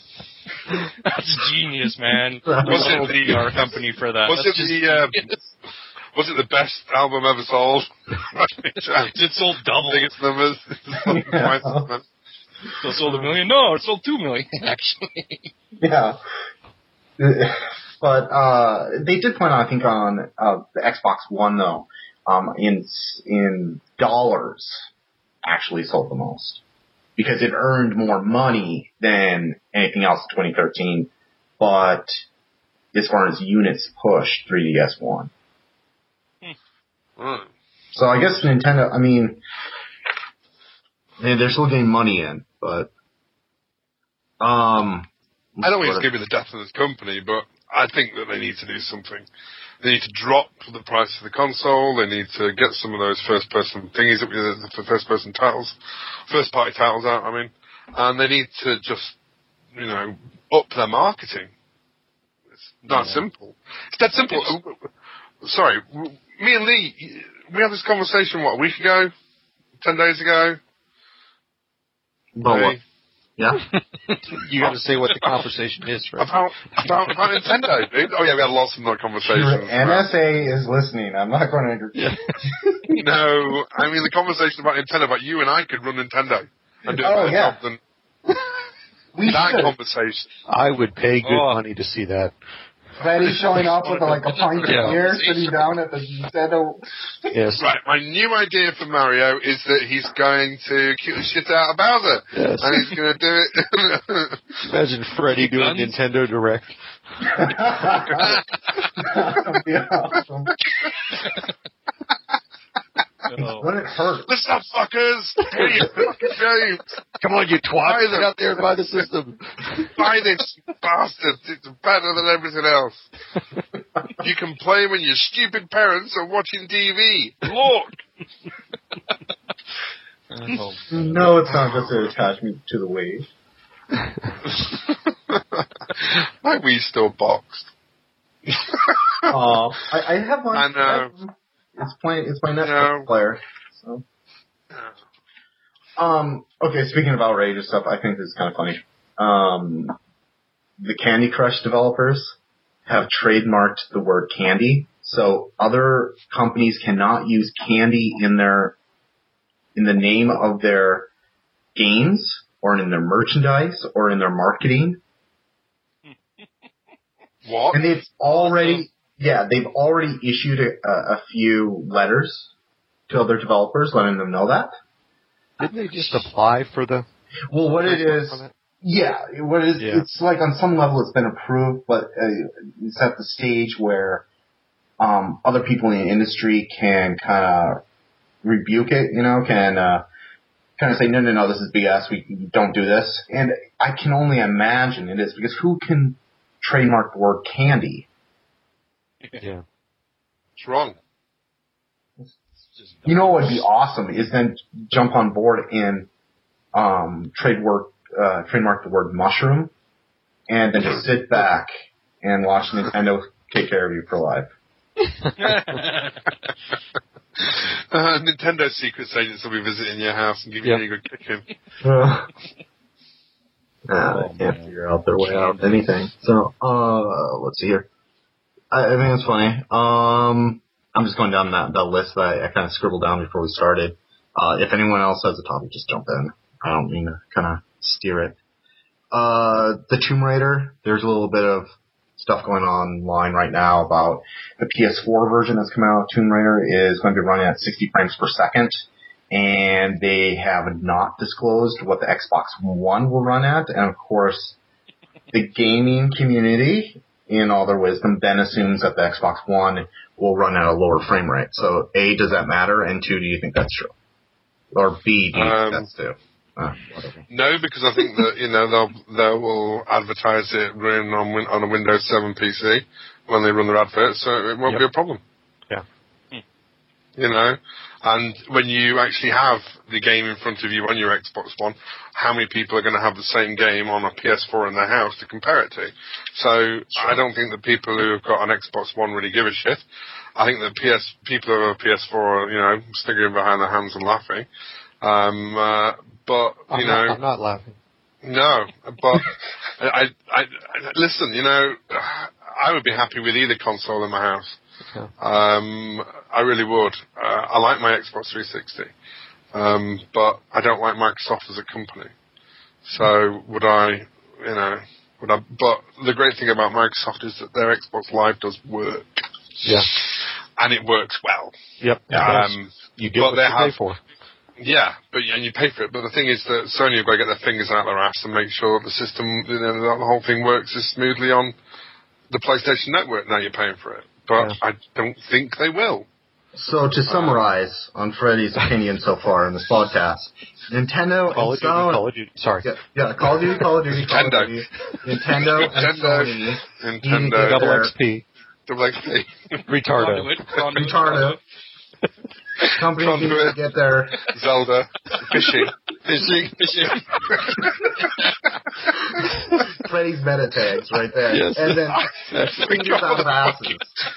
That's genius, man. Was Was it it the P R company for that? Was That's it just the, uh, genius. Was it the best album ever sold? It sold double. Biggest numbers. Yeah. Twice as much. So it sold a million? No, it sold two million, actually. Yeah. But uh they did point out, I think, on uh, the Xbox One, though, um, in in dollars, actually sold the most. Because it earned more money than anything else in twenty thirteen, but as far as units pushed, three D S won. Right. So I guess Nintendo, I mean, they- they're still getting money in, but um, I don't think it's going to be the death of this company, but I think that they need to do something. They need to drop the price of the console. They need to get some of those first-person thingies, the first-person titles, first-party titles out, I mean. And they need to just, you know, up their marketing. It's that Yeah. simple. It's that simple. Sorry, me and Lee, we had this conversation, what, a week ago? Ten days ago? But what? Hey. Yeah. You got to say what the conversation is, right? About, about, about Nintendo, dude. Oh yeah, we had lots of more conversations. N S A is listening. I'm not going to. Yeah. No, I mean the conversation about Nintendo, about you and I could run Nintendo and do a Oh, better yeah. job than We that should. conversation. I would pay good Oh. money to see that. Betty showing up with like a pint of Yeah. beer, sitting down at the Nintendo. Yes. Right, my new idea for Mario is that he's going to kick the shit out of Bowser. Yes. And he's going to do it. Imagine Freddy doing Guns? Nintendo Direct. That'd be awesome. Oh. Wouldn't it hurt? Listen up, fuckers! Get your fucking games! Come on, you twat! Either. Get out there and buy the system. Buy this, you bastards! It's better than everything else. You can play when your stupid parents are watching T V. Look! Oh. No, it's not just an attachment to the Wii. My Wii's still boxed. Uh, I, I have one. I know. It's playing. It's my Netflix know. player. So. Um. Okay. Speaking of outrageous stuff, I think this is kind of funny. um, the Candy Crush developers have trademarked the word candy, so other companies cannot use candy in their in the name of their games or in their merchandise or in their marketing. What? And they've already, yeah, they've already issued a, a few letters to other developers letting them know that. Didn't they just apply for the? Well, what it is, yeah, what it is, Yeah. it's like on some level it's been approved, but uh, it's at the stage where um, other people in the industry can kind of rebuke it, you know, can uh, kind of say, no, no, no, this is B S, we don't do this. And I can only imagine it is, because who can trademark the word candy? Yeah. It's wrong. You know what would be awesome is then jump on board and um, trademark, uh, trademark the word mushroom, and then just sit back and watch Nintendo take care of you for life. uh, Nintendo secret agents will be visiting your house and give you Yep. a good kicking. Uh, they can't figure out their way out of anything. So, uh, let's see here. I, I think it's funny. Um, I'm just going down that, that list that I, I kind of scribbled down before we started. Uh, if anyone else has a topic, just jump in. I don't mean to kind of steer it. Uh, the Tomb Raider, there's a little bit of stuff going on online right now about the P S four version that's coming out of Tomb Raider is going to be running at sixty frames per second. And they have not disclosed what the Xbox One will run at. And of course, the gaming community, in all their wisdom, then assumes that the Xbox One will run at a lower frame rate. So, A, does that matter? And two, do you think that's true? Or B, do you Um, think that's true? Uh, whatever. No, because I think that, you know, they'll, they will advertise it running on, Win- on a Windows seven P C when they run their adverts, so it won't Yep. be a problem. Yeah. You know? And when you actually have the game in front of you on your Xbox One, how many people are going to have the same game on a P S four in their house to compare it to? So I don't think that people who have got an Xbox One really give a shit. I think that P S people who have a P S four are, you know, sticking behind their hands and laughing. Um, uh, but, you I'm know... not, I'm not laughing. No, but I, I, I, listen, you know, I would be happy with either console in my house. Yeah. Um, I really would. Uh, I like my Xbox three sixty, um, but I don't like Microsoft as a company. So would I, you know, would I? But the great thing about Microsoft is that their Xbox Live does work. Yeah. And it works well. Yep. Um, you get but what they you have, pay for. Yeah, but and you pay for it. But the thing is that Sony have got to get their fingers out their ass and make sure that the system, you know, the whole thing works as smoothly on the PlayStation Network. Now you're paying for it, but Yeah. I don't think they will. So to summarize on Freddie's opinion so far in this podcast, Nintendo Call and of Duty, Sony, Call of Duty. Sorry. yeah, yeah, Call of Duty, Call of Duty, Call of Nintendo. Duty, Nintendo and Nintendo. Sony, need to Nintendo. get Double their X P. Double X P. Retardo. Conduit, conduit, Retardo. Companies need to Conduit. get their Zelda. Fishing. Fishing. Fishing. Freddie's meta tags right there, Yes. and then fingers out of asses.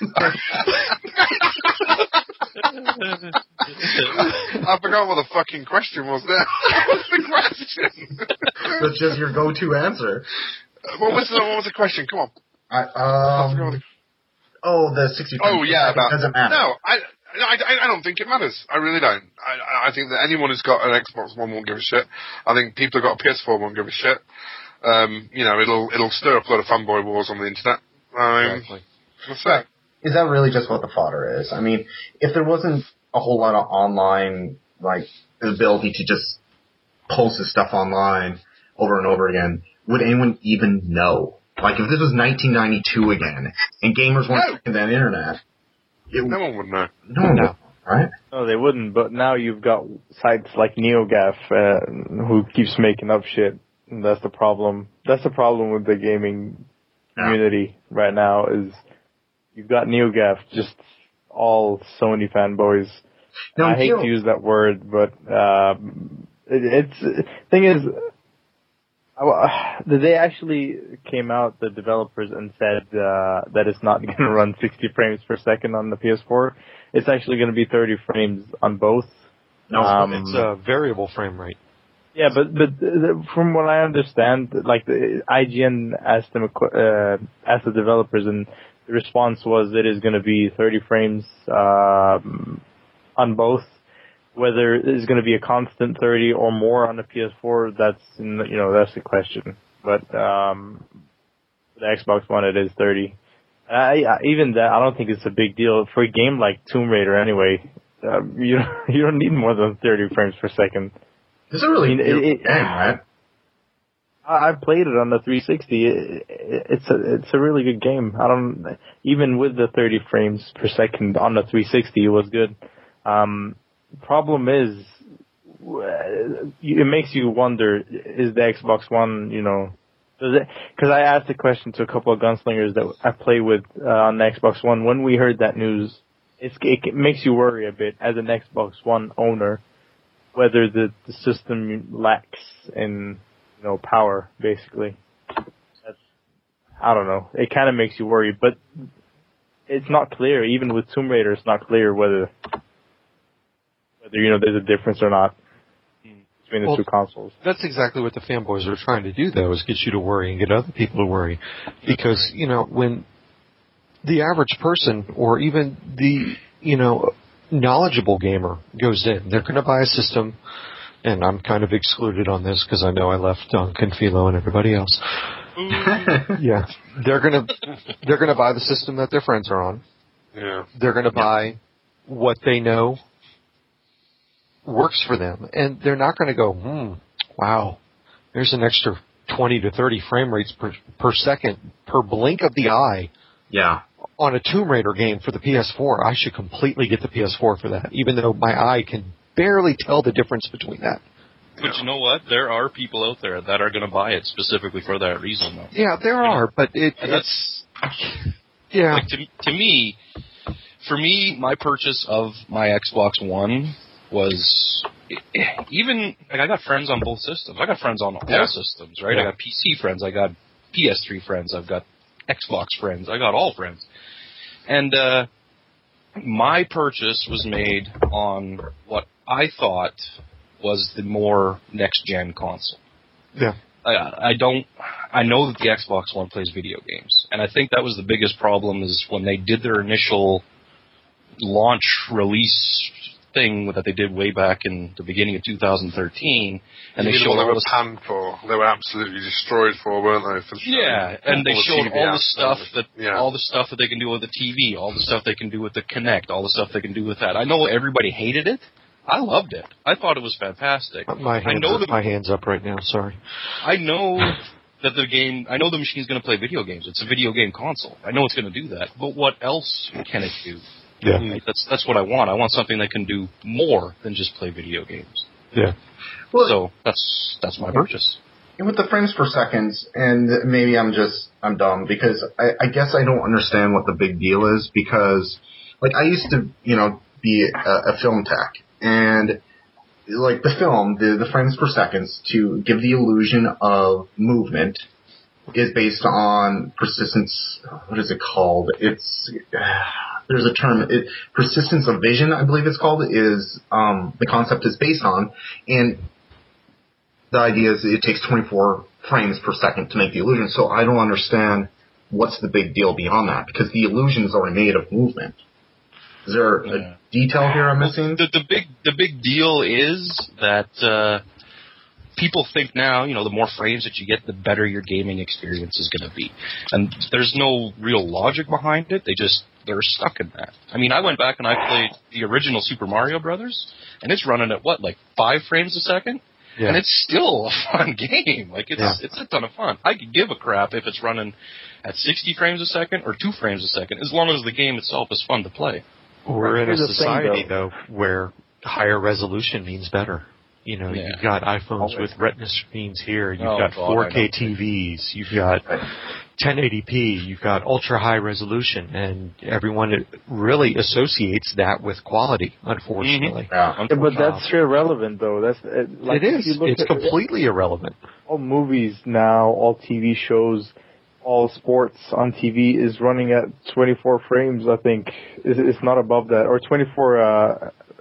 I forgot what the fucking question was there. What was the question? That's just your go-to answer. What was the, what was the question? Come on. I, I forgot what um, the oh, the sixty. Oh yeah, about doesn't matter. No, I, I, I don't think it matters. I really don't. I, I think that anyone who's got an Xbox One won't give a shit. I think people who've got a P S four won't give a shit. Um, you know, it'll it'll stir up a lot of fanboy wars on the internet. Um, Exactly. That's it. Is that really just what the fodder is? I mean, if there wasn't a whole lot of online, like, ability to just post this stuff online over and over again, would anyone even know? Like, if this was nineteen ninety-two again, and gamers weren't No. checking that internet, it No would, one would know. no one No. would, right? No, they wouldn't. But now you've got sites like NeoGaf uh, who keeps making up shit. And that's the problem. That's the problem with the gaming community right now. Is you've got NeoGaf, just all Sony fanboys. Now, I hate Gil- to use that word, but uh, it, it's thing is, uh, they actually came out, the developers, and said uh, that it's not going to run sixty frames per second on the P S four. It's actually going to be thirty frames on both. No, Um, It's a variable frame rate. Yeah, but but uh, from what I understand, like the I G N asked them, uh, asked the developers, and the response was it is going to be thirty frames um, on both. Whether it's going to be a constant thirty or more on the P S four, that's in, you know that's the question. But um, for the Xbox One, it is thirty. I, I, even that, I don't think it's a big deal for a game like Tomb Raider. Anyway, uh, you you don't need more than thirty frames per second. It's a really I mean, beautiful it, it, game, right? I played it on the three sixty. It, it, it's a it's a really good game. I don't even with the thirty frames per second on the three sixty, it was good. Um, problem is, it makes you wonder: is the Xbox One, you know, does it? Because I asked the question to a couple of gunslingers that I play with uh, on the Xbox One. When we heard that news, it's, it makes you worry a bit as an Xbox One owner, whether the, the system lacks in, you know, power, basically. That's, I don't know. It kind of makes you worry, but it's not clear. Even with Tomb Raider, it's not clear whether, whether you know, there's a difference or not between the well, two consoles. That's exactly what the fanboys are trying to do, though, is get you to worry and get other people to worry. Because, you know, when the average person or even the, you know, knowledgeable gamer goes in, they're going to buy a system, and I'm kind of excluded on this because I know I left Duncan, Philo, and everybody else. Yeah, they're gonna they're gonna buy the system that their friends are on. Yeah, they're gonna buy what they know works for them, and they're not going to go, hmm, wow, there's an extra twenty to thirty frame rates per per second per blink of the eye. Yeah. On a Tomb Raider game for the P S four, I should completely get the P S four for that, even though my eye can barely tell the difference between that. But you know what? There are people out there that are going to buy it specifically for that reason, though. Yeah, there you are, know? but it, and it's... that's... Yeah. Like, to, to me, for me, my purchase of my Xbox One was... Even... Like, I got friends on both systems. I got friends on all yeah. systems, right? Yeah. I got P C friends. I got P S three friends. I've got Xbox friends. I got all friends. And uh, my purchase was made on what I thought was the more next-gen console. Yeah. I, I don't... I know that the Xbox One plays video games, and I think that was the biggest problem is when they did their initial launch release thing that they did way back in the beginning of two thousand thirteen, and you they mean showed the all one they the were panned for. They were absolutely destroyed for, weren't they? For yeah, and they all the showed T V all the apps stuff and- that yeah. all the stuff that they can do with the T V, all the stuff they can do with the Kinect, all the stuff they can do with that. I know everybody hated it. I loved it. I thought it was fantastic. My hands, I know up, that, my hands up right now, sorry. I know that the game, I know the machine's going to play video games. It's a video game console. I know it's going to do that. But what else can it do? Yeah. Right? That's that's what I want. I want something that can do more than just play video games. Yeah. Well, So that's that's my purchase. and with the frames per second, and maybe I'm just, I'm dumb, because I, I guess I don't understand what the big deal is, because, like, I used to, you know, be a, a film tech, and, like, the film, the, the frames per second, to give the illusion of movement, is based on persistence, what is it called? It's, uh, there's a term, it, persistence of vision, I believe it's called, is, um, the concept is based on, and the idea is it takes twenty-four frames per second to make the illusion, so I don't understand what's the big deal beyond that, because the illusion is already made of movement. Is there Yeah. a detail here I'm missing? The, the big the big deal is that uh, people think now, you know, the more frames that you get, the better your gaming experience is going to be, and there's no real logic behind it. They just they're stuck in that. I mean, I went back and I played the original Super Mario Brothers, and it's running at what, like five frames a second. Yeah. And it's still a fun game. Like, it's Yeah. it's a ton of fun. I could give a crap if it's running at sixty frames a second or two frames a second, as long as the game itself is fun to play. We're in a Here's the thing, society, though, where higher resolution means better. You know, Yeah. you've got iPhones Always. with Retina screens here. You've Oh, got God, four I K know. T Vs. You've got ten eighty p. You've got ultra high resolution, and everyone really associates that with quality. Unfortunately, Yeah. Yeah, but that's irrelevant, though. That's it, like, it if is. you look It's at completely irrelevant. all movies now, all T V shows, all sports on T V is running at twenty-four frames. I think it's, it's not above that, or twenty-four uh,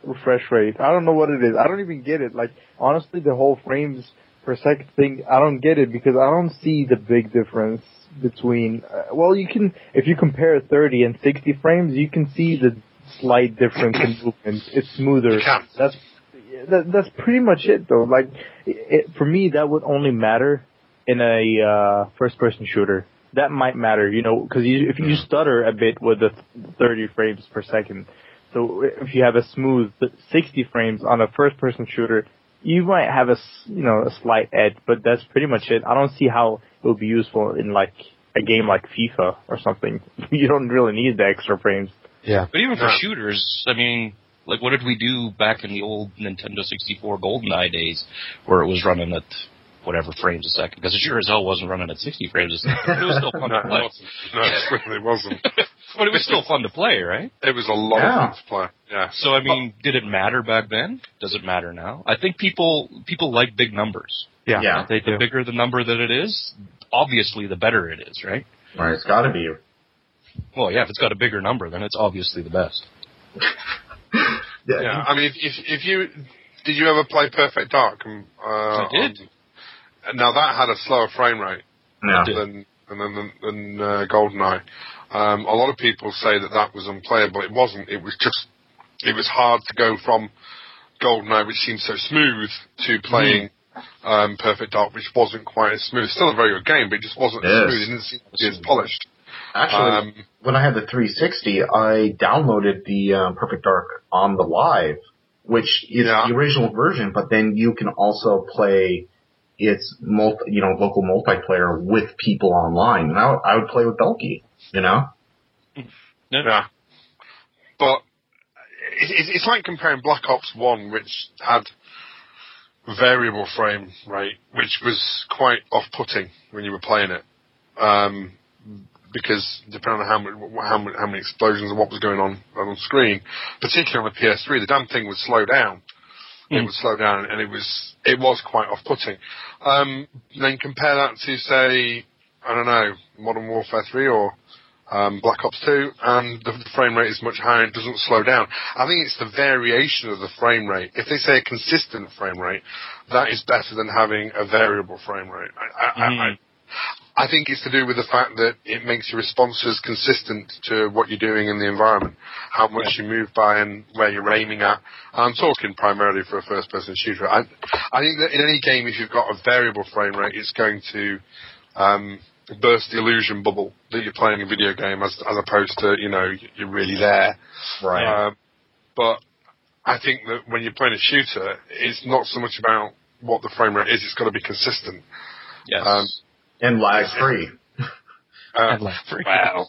refresh rate. I don't know what it is. I don't even get it. Like, honestly, the whole frames per second thing, I don't get it because I don't see the big difference between, uh, well, you can, if you compare thirty and sixty frames, you can see the slight difference in movement. It's smoother. That's, that, that's pretty much it though. Like, it, for me, that would only matter in a, uh, first person shooter. That might matter, you know, because you, if you stutter a bit with the thirty frames per second, so if you have a smooth sixty frames on a first-person shooter, you might have a, you know, a slight edge, but that's pretty much it. I don't see how it would be useful in, like, a game like FIFA or something. You don't really need the extra frames. Yeah. But even for yeah. shooters, I mean, like, what did we do back in the old Nintendo sixty-four GoldenEye days where it was running at whatever frames a second? Because it sure as hell wasn't running at sixty frames a second. But it was still fun no, to play. It wasn't. No, it really wasn't. But it was still fun to play, right? It was a lot yeah. of fun to play. Yeah. So I mean, did it matter back then? Does it matter now? I think people people like big numbers. Yeah, yeah. they do. The bigger the number that it is, obviously the better it is, right? Right, it's got to be. Well, yeah, if it's got a bigger number, then it's obviously the best. yeah. yeah. I mean, if, if if you did you ever play Perfect Dark? Um, uh, I did. On, now that had a slower frame rate yeah. than than than, than uh, GoldenEye. Um, a lot of people say that that was unplayable. It wasn't. It was just, it was hard to go from GoldenEye, which seemed so smooth, to playing mm. um, Perfect Dark, which wasn't quite as smooth. Still a very good game, but it just wasn't it as is. smooth. It didn't seem to be as polished. Actually, um, when I had the three sixty, I downloaded the um, Perfect Dark on the Live, which is yeah. the original version, but then you can also play its multi, you know, local multiplayer with people online. And I, I would play with Belky. You know? Yeah. But it, it's like comparing Black Ops one, which had variable frame rate, which was quite off-putting when you were playing it. Um, because depending on how many, how many, how many explosions and what was going on on screen, particularly on the P S three, the damn thing would slow down. Mm. It would slow down, and it was it was quite off-putting. Um, then compare that to, say, I don't know, Modern Warfare three or Um, Black Ops two, and the, the frame rate is much higher. It doesn't slow down. I think it's the variation of the frame rate. If they say a consistent frame rate, that is better than having a variable frame rate. I, I, mm. I, I think it's to do with the fact that it makes your responses consistent to what you're doing in the environment, how much yeah. you move by and where you're aiming at. I'm talking primarily for a first-person shooter. I, I think that in any game, if you've got a variable frame rate, it's going to um, burst the illusion bubble that you're playing a video game as, as opposed to, you know, you're really there. Right. Um, but I think that when you're playing a shooter, it's not so much about what the frame rate is, it's got to be consistent. Yes. Um, and lag-free. Uh, and lag-free. Well,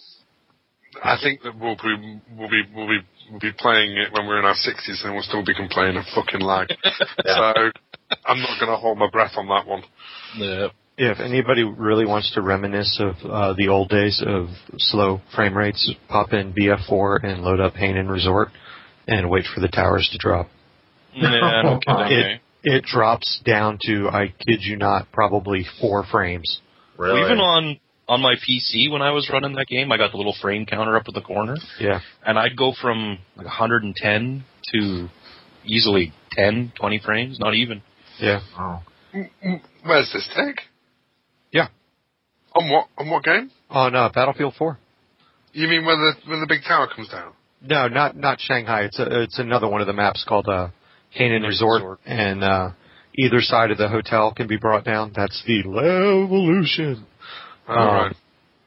I think that we'll be, we'll be, we'll be, we'll be playing it when we're in our sixties and we'll still be complaining of fucking lag. yeah. So, I'm not going to hold my breath on that one. Yeah. Yeah, if anybody really wants to reminisce of uh, the old days of slow frame rates, pop in B F four and load up Hanan Resort and wait for the towers to drop. Yeah, no kidding. It, it drops down to, I kid you not, probably four frames. Really? Well, even on, on my P C when I was running that game, I got the little frame counter up at the corner. Yeah. And I'd go from like one hundred ten to easily ten, twenty frames, not even. Yeah. Oh. Where's this take? Yeah. On what? On what game? On uh, Battlefield four. You mean when the when the big tower comes down? No, not not Shanghai. It's a, it's another one of the maps called uh, Hanan Resort, Resort, and uh, either side of the hotel can be brought down. That's the Levolution. All um, right.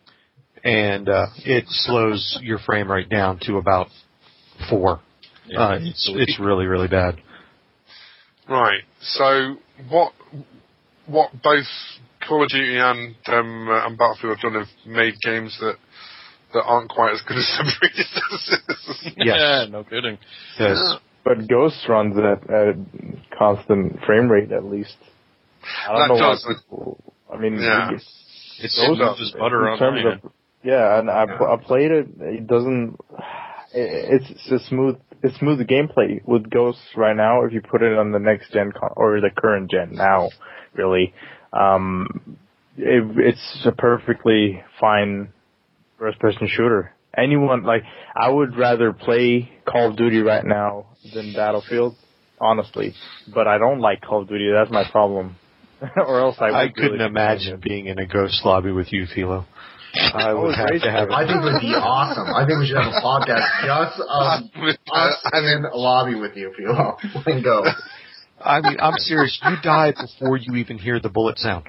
And uh, it slows your frame rate down to about four. Yeah, uh, it's it's really really bad. Right. So what what both Call of Duty and um, uh, and Battlefield have done have made games that that aren't quite as good as their predecessors. Yes. Yeah, no kidding. Yes. But Ghost runs at a constant frame rate at least. I don't that know does. what people, I mean, yeah. it's, it's smooth as butter on terms mine. of, yeah, and I, yeah. I played it. It doesn't. It, it's a smooth. It's smooth gameplay with Ghosts right now. If you put it on the next gen con- or the current gen now, really, um, it, it's a perfectly fine first-person shooter. Anyone, like, I would rather play Call of Duty right now than Battlefield, honestly. But I don't like Call of Duty, that's my problem. Or else I would I couldn't really imagine being in a ghost lobby with you, Philo. I would have to have it. I think it would be awesome. I think we should have a podcast just of us in a lobby with you, Philo. Playing Ghost. I mean, I'm serious. You die before you even hear the bullet sound.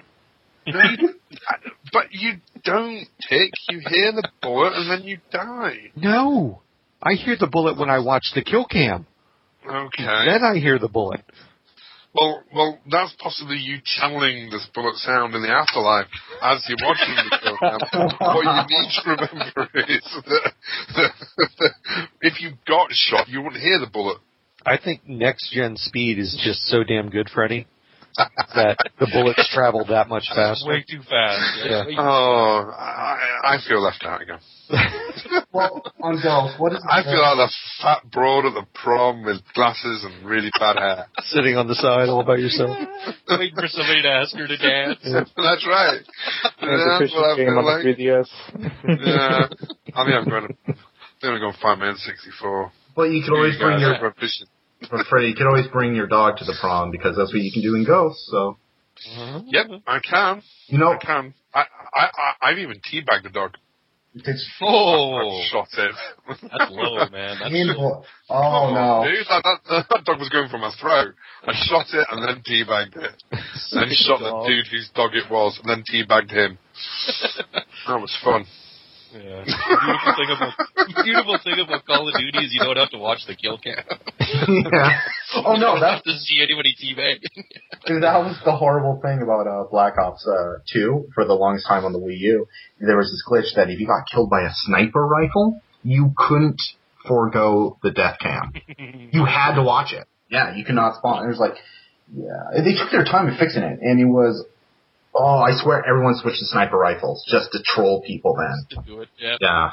But you don't tick. You hear the bullet and then you die. No. I hear the bullet when I watch the kill cam. Okay. Then I hear the bullet. Well, well, that's possibly you channeling this bullet sound in the afterlife as you're watching the kill cam. What you need to remember is that, that, that if you got shot, you wouldn't hear the bullet. I think next-gen speed is just so damn good, Freddie, that the bullets travel that much faster. Way too fast. Yeah. Oh, I, I feel left out again. Well, on Ghost, what is I feel like the fat broad at the prom with glasses and really bad hair. Sitting on the side all by yourself. Waiting for somebody to ask her to dance. Yeah. That's right. There's Yeah, a that's what I fishing game feel on the like. three D S. Yeah. I think I'm going to, I think I'm going to find my N sixty-four. But you could always bring your, Go fishing. but Freddie, you could always bring your dog to the prom because that's what you can do in Ghost, so. Yep, I can. You know, I can. I, I, I, I've even teabagged the dog. it's Oh, I shot it. that's low, man. That's painful. Oh, no. Dude, that, that, that dog was going for my throat. I shot it and then teabagged it. Then shot the dude whose dog it was and then teabagged him. That was fun. Yeah. Beautiful thing about beautiful thing about Call of Duty is you don't have to watch the kill cam. Yeah. Oh, You no, don't that's, have to see anybody teabagging. dude, that was the horrible thing about uh, Black Ops uh, two for the longest time on the Wii U. There was this glitch that if you got killed by a sniper rifle, you couldn't forego the death cam. You had to watch it. Yeah, you could not spawn. It was like, yeah, they took their time in fixing it, and it was, oh, I swear everyone switched to sniper rifles just to troll people then. To do it, yeah. Yeah.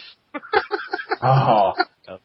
Oh.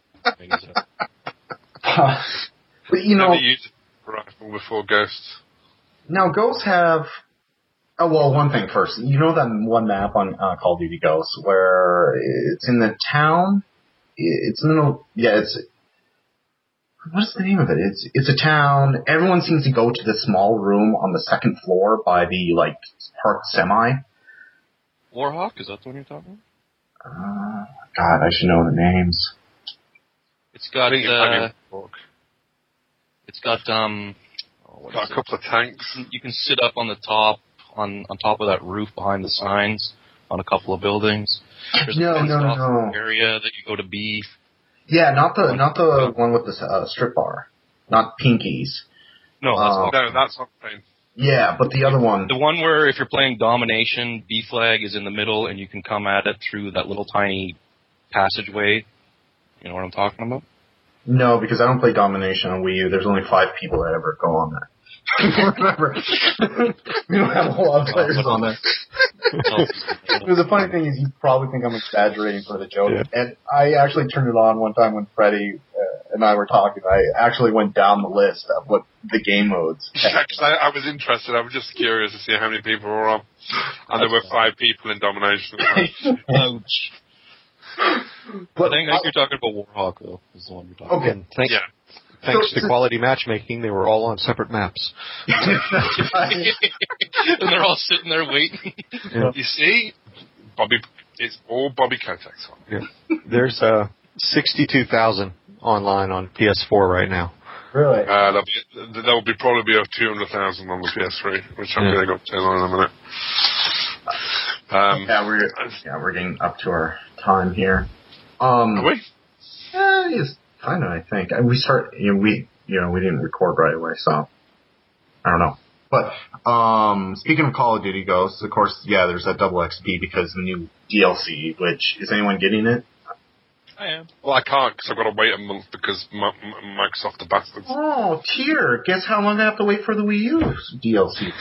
But, you know, Never used a rifle before Ghosts. now Ghosts have, oh, well, one thing first. You know that one map on uh, Call of Duty Ghosts where it's in the town? It's in the middle, yeah, it's, what's the name of it? It's it's a town. Everyone seems to go to the small room on the second floor by the, like, parked semi. Warhawk, is that the one you're talking about? Uh, God, I should know the names. It's got I think uh, I mean, it's got um oh, what got is a it? couple of tanks. You can sit up on the top on on top of that roof behind the signs on a couple of buildings. There's No, a fenced no, no, off no. area that you go to beef. Yeah, not the not the one with the uh, strip bar, not Pinkies. No, that's Uh, not No, that's not pain. Yeah, but the other one. the one where if you're playing domination, B flag is in the middle and you can come at it through that little tiny passageway. You know what I'm talking about? No, because I don't play Domination on Wii U. There's only five people that ever go on that. Remember, we don't have a lot of players on there. The funny thing is, you probably think I'm exaggerating for the joke, Yeah. and I actually turned it on one time when Freddie uh, and I were talking. I actually went down the list of what the game modes. Yeah, 'cause I, I was interested. I was just curious to see how many people were on. And there were five people in Domination. Ouch. But I think, I think you're talking about Warhawk, though, is the one you're talking okay, And thanks, Yeah. thanks So- to quality matchmaking, they were all on separate maps. about. And they're all sitting there waiting. Yeah. You see, Bobby, it's all Bobby Kotick's on. Yeah. There's uh, sixty-two thousand online on P S four right now. really? Uh, there'll be, there'll be probably be two hundred thousand on the P S three, which I'm Yeah. going to go turn on in a minute. Um, yeah, we're yeah we're getting up to our time here. Um, are we? Yeah, it's kind of. I think And we start. You know, we you know we didn't record right away, so I don't know. But um, speaking of Call of Duty Ghosts, of course, yeah, there's that double X P because the new D L C. Which is anyone getting it? I am. Well, I can't because I've got to wait a month because M- M- Microsoft the bastards. Oh, tier. Guess how long I have to wait for the Wii U D L C?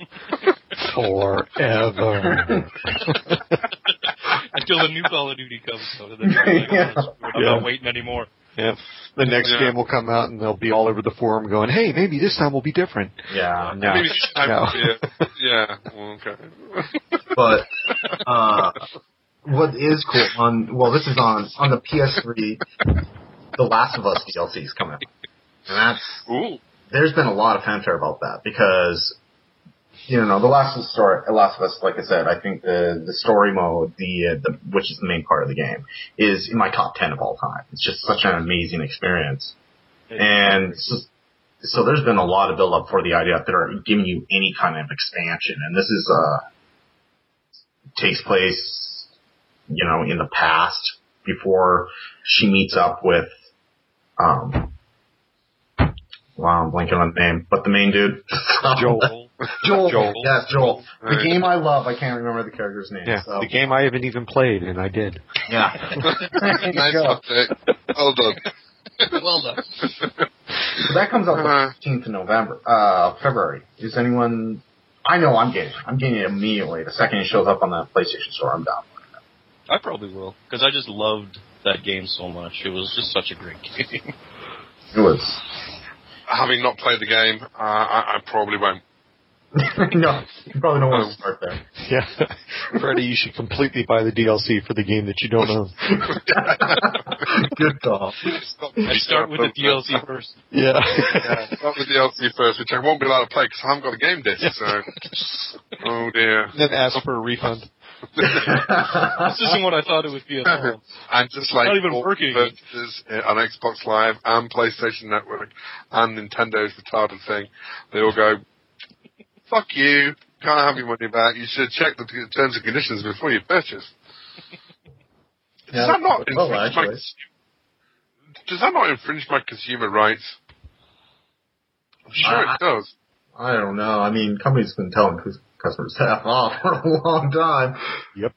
Forever. Until the new Call of Duty comes out. And then you're like, Yeah. I'm not waiting anymore. Yep. The next Yeah. game will come out and they'll be all over the forum going, hey, maybe this time will be different. Yeah, no. Maybe this time, No. yeah, yeah, well, okay. But uh, what is cool on, well, this is on, on the P S three, The Last of Us D L C is coming out. And that's, Ooh. there's been a lot of fanfare about that because, you know, The Last of Us, story, Last of Us, like I said, I think the, the story mode, the, uh, the, which is the main part of the game, is in my top ten of all time. It's just such an amazing experience. And so, so there's been a lot of build up for the idea that they're giving you any kind of expansion. And this is, uh, takes place, you know, in the past before she meets up with, um, wow, I'm blanking on the name, but the main dude. Joel. Joel. Joel. Yes, Joel. The Right. game I love, I can't remember the character's name. Yeah, so. the game I haven't even played, and I did. Yeah. Nice update. Well done. Well done. So that comes out the fifteenth of November, uh, February. Is anyone, I know I'm getting it. I'm getting it immediately. The second it shows up on the PlayStation Store, I'm down. I probably will, because I just loved that game so much. It was just such a great game. It was. Having not played the game, uh, I, I probably won't. No, you probably don't want to start there. Yeah. Freddie, you should completely buy the D L C for the game that you don't own. Good call. Stop I start with the D L C first. Yeah. Yeah, start with the D L C first, which I won't be allowed to play because I haven't got a game disc, so... Oh, dear. Then ask for a refund. This isn't what I thought it would be at all. And just like Not even all working. purchases on Xbox Live and PlayStation Network and Nintendo's retarded thing, they all go, fuck you, can't have your money back, you should check the t- terms and conditions before you purchase. Does Yeah, that not well, infringe my, actually. does that not infringe my consumer rights? I'm sure Uh, it does. I don't know. I mean, companies have been telling cus- customers to F off for a long time. Yep.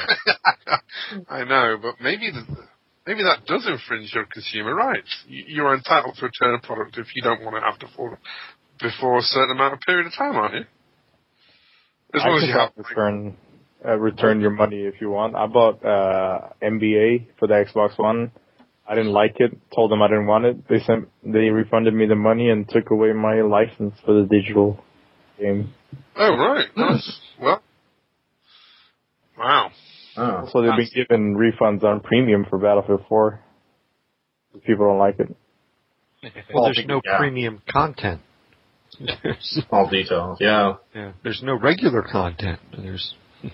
I know, but maybe the, maybe that does infringe your consumer rights. You, you're entitled to return a product if you don't want it after four, before a certain amount of period of time, aren't you? As long I as can you have. return uh, return your money if you want. I bought uh, N B A for the Xbox One. I didn't like it. Told them I didn't want it. They sent they refunded me the money and took away my license for the digital game. Oh right, nice. Well, wow. Oh. So they've been giving refunds on premium for Battlefield four. If people don't like it. Well, there's no Yeah. premium content. There's, All details. Yeah. yeah, there's no regular content. There's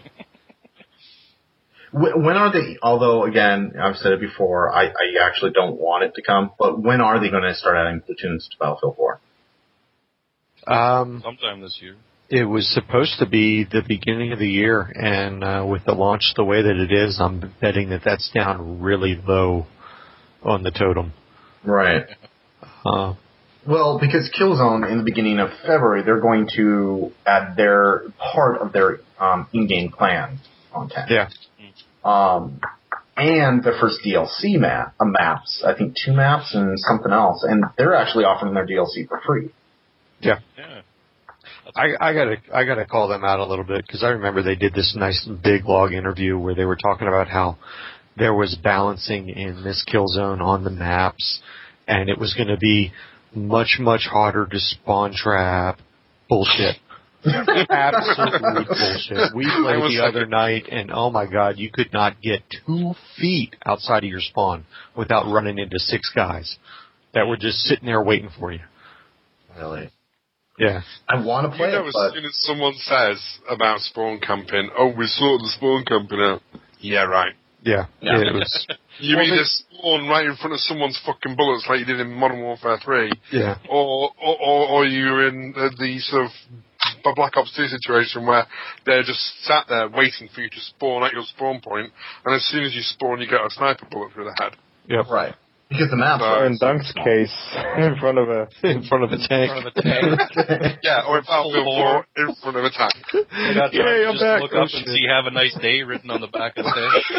When, when are they, although again, I've said it before, I, I actually don't want it to come, but when are they going to start adding platoons to Battlefield four? um, Sometime this year. it was supposed to be the beginning of the year, and uh, with the launch the way that it is, I'm betting that that's down really low on the totem. Right. Uh, Well, because Killzone in the beginning of February, they're going to add their part of their um, in-game clan content. yeah, Um, and the first D L C map, uh, maps, I think two maps and something else, and they're actually offering their D L C for free. yeah. Yeah. I, I gotta, I gotta call them out a little bit because I remember they did this nice big log interview where they were talking about how there was balancing in this Killzone on the maps, and it was going to be much, much harder to spawn trap. Bullshit. Absolute bullshit. We played was the like- other night, and oh my god, you could not get two feet outside of your spawn without running into six guys that were just sitting there waiting for you. Really? Yeah. I want to You play know, it, as but soon as someone says about spawn camping, oh, we saw the spawn camping out. Yeah, right. Yeah. Yeah. It was, You Well, either they- spawn right in front of someone's fucking bullets like you did in Modern Warfare three, yeah. or or, or, or you're in the, the sort of B- Black Ops two situation where they're just sat there waiting for you to spawn at your spawn point, and as soon as you spawn, you get a sniper bullet through the head. Yep. right. Because the maps Uh, are In Dunk's case, in front of a In front of a tank. In front of a tank. Yeah, or in Battlefield four, in front of a tank. I got time Yay, to I'm just back. look Oh, up and shit. see "Have a nice day" written on the back of the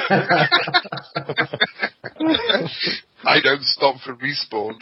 tank. I don't stop for respawn.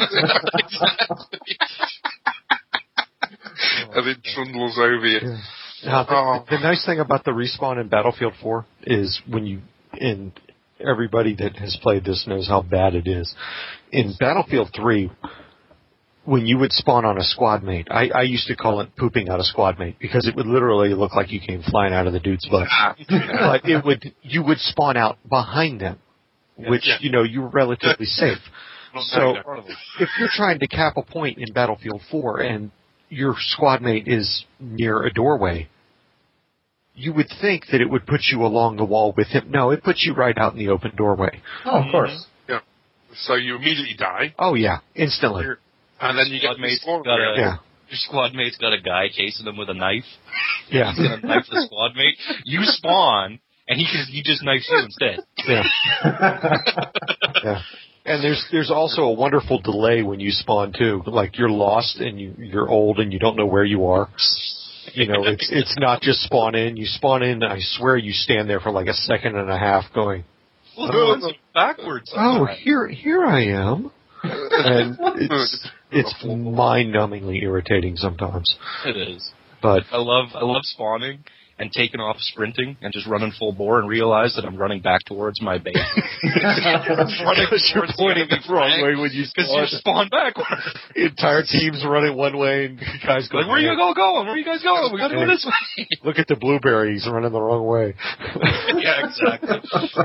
As it trundles over you. Now, the, Oh. the nice thing about the respawn in Battlefield four is when you, and everybody that has played this knows how bad it is. In Battlefield three, when you would spawn on a squad mate, I, I used to call it pooping out a squad mate because it would literally look like you came flying out of the dude's butt. But it would, you would spawn out behind them, which, Yeah. you know, you were relatively safe. So if you're trying to cap a point in Battlefield four and your squad mate is near a doorway, you would think that it would put you along the wall with him. No, it puts you right out in the open doorway. Oh, of course. Yeah. So you immediately die, Oh, yeah, instantly. Your and then you get squad the mate's spawn got a, Yeah. your squad mate's got a guy chasing them with a knife. Yeah. He's gonna knife the squad mate. You spawn, and he just, he just knifes you instead. Yeah. Yeah. And there's there's also a wonderful delay when you spawn too. Like you're lost and you you're old and you don't know where you are. You know, it's it's not just spawn in. You spawn in. I swear you stand there for like a second and a half, going, Well, it goes backwards. "Oh, sometimes. here here I am." And it's it's mind-numbingly irritating sometimes. It is. But I love I love spawning and taking off sprinting and just running full bore and realize that I'm running back towards my base. running because you're towards pointing the wrong flank, way when you Because you spawn. spawn backwards. The entire team's running one way and the guys go, Like, where are you go going? Where are you guys going? We gotta go this way. "Look at the blueberries running the wrong way." Yeah, exactly.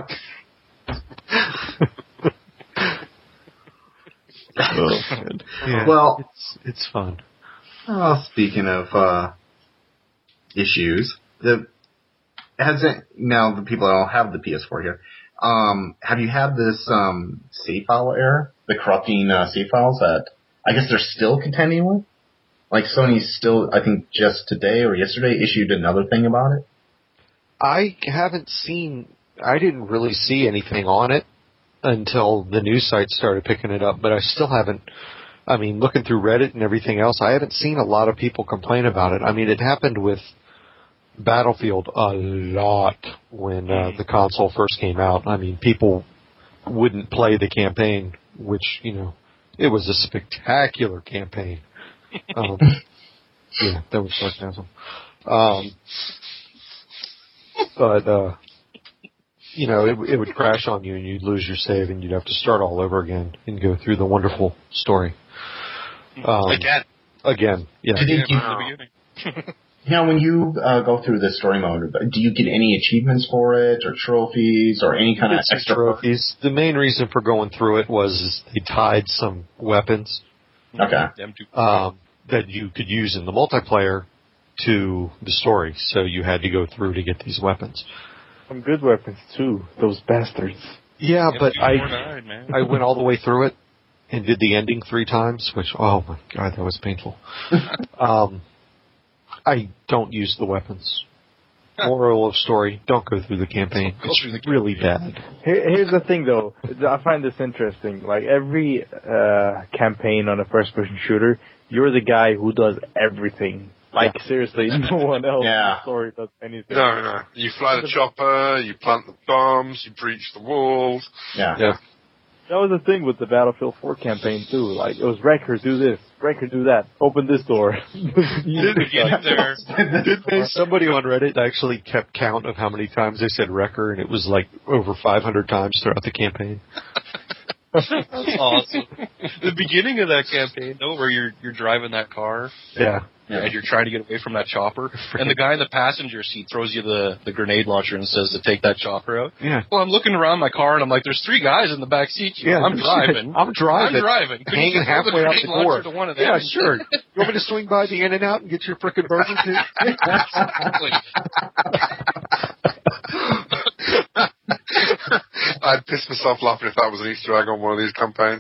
Oh, man. Yeah, Well- it's it's fun. Well, speaking of uh, issues, the has it, now the people that don't have the P S four here, um, have you had this um, save file error, the corrupting uh, save files that I guess they're still contending with? Like Sony's still, I think, just today or yesterday issued another thing about it. I haven't seen. I didn't really see anything on it until the news sites started picking it up, but I still haven't. I mean, looking through Reddit and everything else, I haven't seen a lot of people complain about it. I mean, it happened with Battlefield a lot when uh, the console first came out. I mean, people wouldn't play the campaign, which, you know, it was a spectacular campaign. Um, yeah, that was sarcasm. Um, but, uh, you know, it, it would crash on you and you'd lose your save and you'd have to start all over again and go through the wonderful story. Um, again. Again, yeah. Did they Yeah, give, from the beginning. now, when you uh, go through the story mode, do you get any achievements for it, or trophies, or any kind of Get some extra trophies. The main reason for going through it was is they tied some weapons Okay. Them two. um, that you could use in the multiplayer to the story, so you had to go through to get these weapons. Some good weapons too. Those bastards. Yeah, Them but two I more died, man. I went all the way through it and did the ending three times, which, oh my god, that was painful. um, I don't use the weapons. Moral of story, don't go through the campaign. Go It's through the really campaign. bad. Here, here's the thing, though. I find this interesting. Like every uh, campaign on a first-person shooter, you're the guy who does everything. Like seriously, no one else Yeah. in the story does anything. No, no. You fly the chopper, you plant the bombs, you breach the walls. Yeah. Yeah. That was the thing with the Battlefield four campaign too. Like it was Wrecker, do this, Wrecker, do that, open this door. You get in there. Did they, somebody on Reddit actually kept count of how many times they said wrecker, and it was like over five hundred times throughout the campaign. That's awesome. The beginning of that campaign, though, where you're you're driving that car Yeah. Yeah. and you're trying to get away from that chopper, and the guy in the passenger seat throws you the, the grenade launcher and says to take that chopper out. Yeah. Well, I'm looking around my car and I'm like, there's three guys in the back seat. Yeah. I'm driving. I'm driving. I'm driving. Could you Hanging just throw halfway the out grenade the door. launcher to one of them? Yeah, sure. You want me to swing by the In-N-Out and get your frickin' burger too? Exactly. I'd piss myself laughing if that was an Easter egg on one of these campaigns.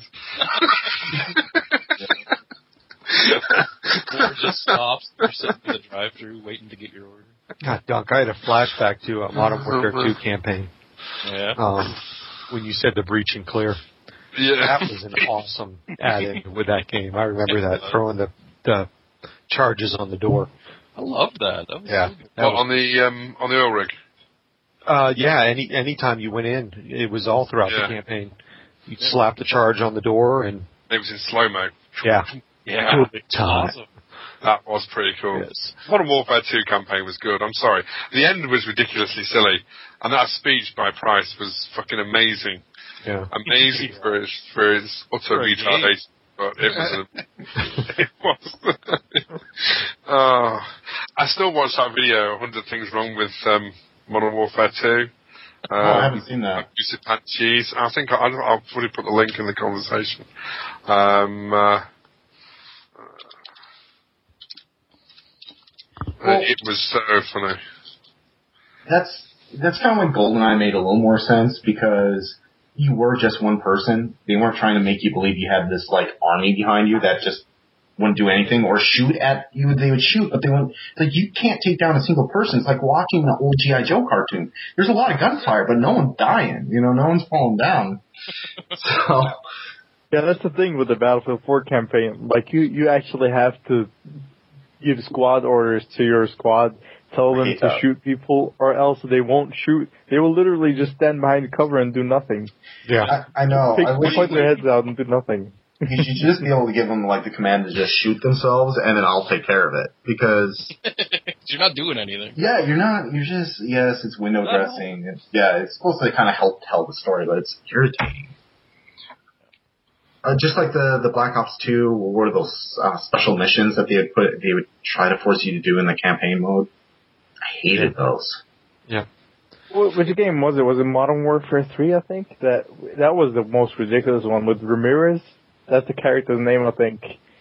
Or just stops. You're sitting in the drive-thru waiting to get your order. God, Dunk, I had a flashback to a Modern Warfare two campaign. Yeah. Um, when you said the breach and clear. Yeah. That was an awesome add-in with that game. I remember that, throwing the, the charges on the door. I loved that. That was Yeah. so good. That Well, was- on the um, on the oil rig. Uh, yeah, any anytime you went in, it was all throughout Yeah. the campaign. You'd slap the charge on the door, and It was in slow mo. yeah, Yeah. good time. Awesome. That was pretty cool. Yes. Modern Warfare two campaign was good. I'm sorry. The end was ridiculously silly, and that speech by Price was fucking amazing. Yeah. Amazing for his for his utter For a game. retardation. but it was. A, it was. uh, I still watch that video. one hundred Things Wrong with um, Modern Warfare two. Um, oh, I haven't seen that. Music Cheese. I think I, I'll probably put the link in the conversation. Um, uh, well, it was so funny. That's that's kind of when GoldenEye made a little more sense because you were just one person. They weren't trying to make you believe you had this like army behind you that just wouldn't do anything or shoot at you. They would shoot, but they wouldn't. Like you can't take down a single person. It's like watching the old G I Joe cartoon. There's a lot of gunfire, but no one's dying. You know, no one's falling down. So yeah, that's the thing with the Battlefield four campaign. Like you, you actually have to give squad orders to your squad. Tell them to that. shoot people, or else they won't shoot. They will literally just stand behind cover and do nothing. Yeah, I, I know. Pick, I wish point their heads out and do nothing. You should just be able to give them like the command to just shoot themselves, and then I'll take care of it. Because you're not doing anything. Yeah, you're not. You're just yes, it's window No. dressing. It's, yeah, it's supposed to kind of help tell the story, but it's irritating. Uh, just like the the Black Ops two, what were those uh, special missions that they would put? They would try to force you to do in the campaign mode. I hated those. Yeah. Which game was it? Was it Modern Warfare three, I think? That that was the most ridiculous one with Ramirez. That's the character's name, I think.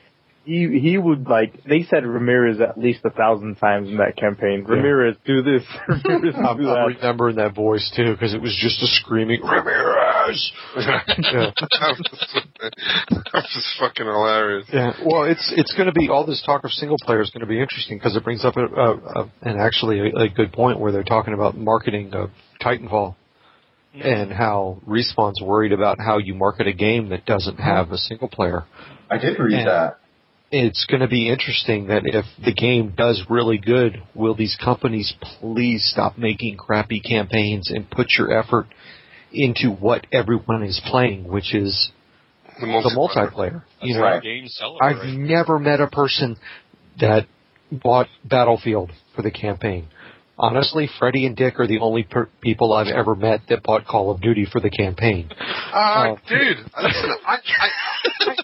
He he would, like, they said Ramirez at least a thousand times in that campaign. Yeah. Ramirez, do this. Ramirez, I'm, do I'm that. remembering that voice, too, because it was just a screaming, Ramirez! Yeah. that, was, that was fucking hilarious. Yeah, well, it's it's going to be, all this talk of single player is going to be interesting because it brings up a, a, a, an actually a, a good point where they're talking about marketing of Titanfall mm-hmm. and how Respawn's worried about how you market a game that doesn't have a single player. I did read and that. It's going to be interesting that if the game does really good, will these companies please stop making crappy campaigns and put your effort into what everyone is playing, which is the multiplayer. multiplayer. The multiplayer. That's you know, right. Game celebrate. I've never met a person that bought Battlefield for the campaign. Honestly, Freddie and Dick are the only per- people I've ever met that bought Call of Duty for the campaign. Uh, uh dude, listen, I, I, I,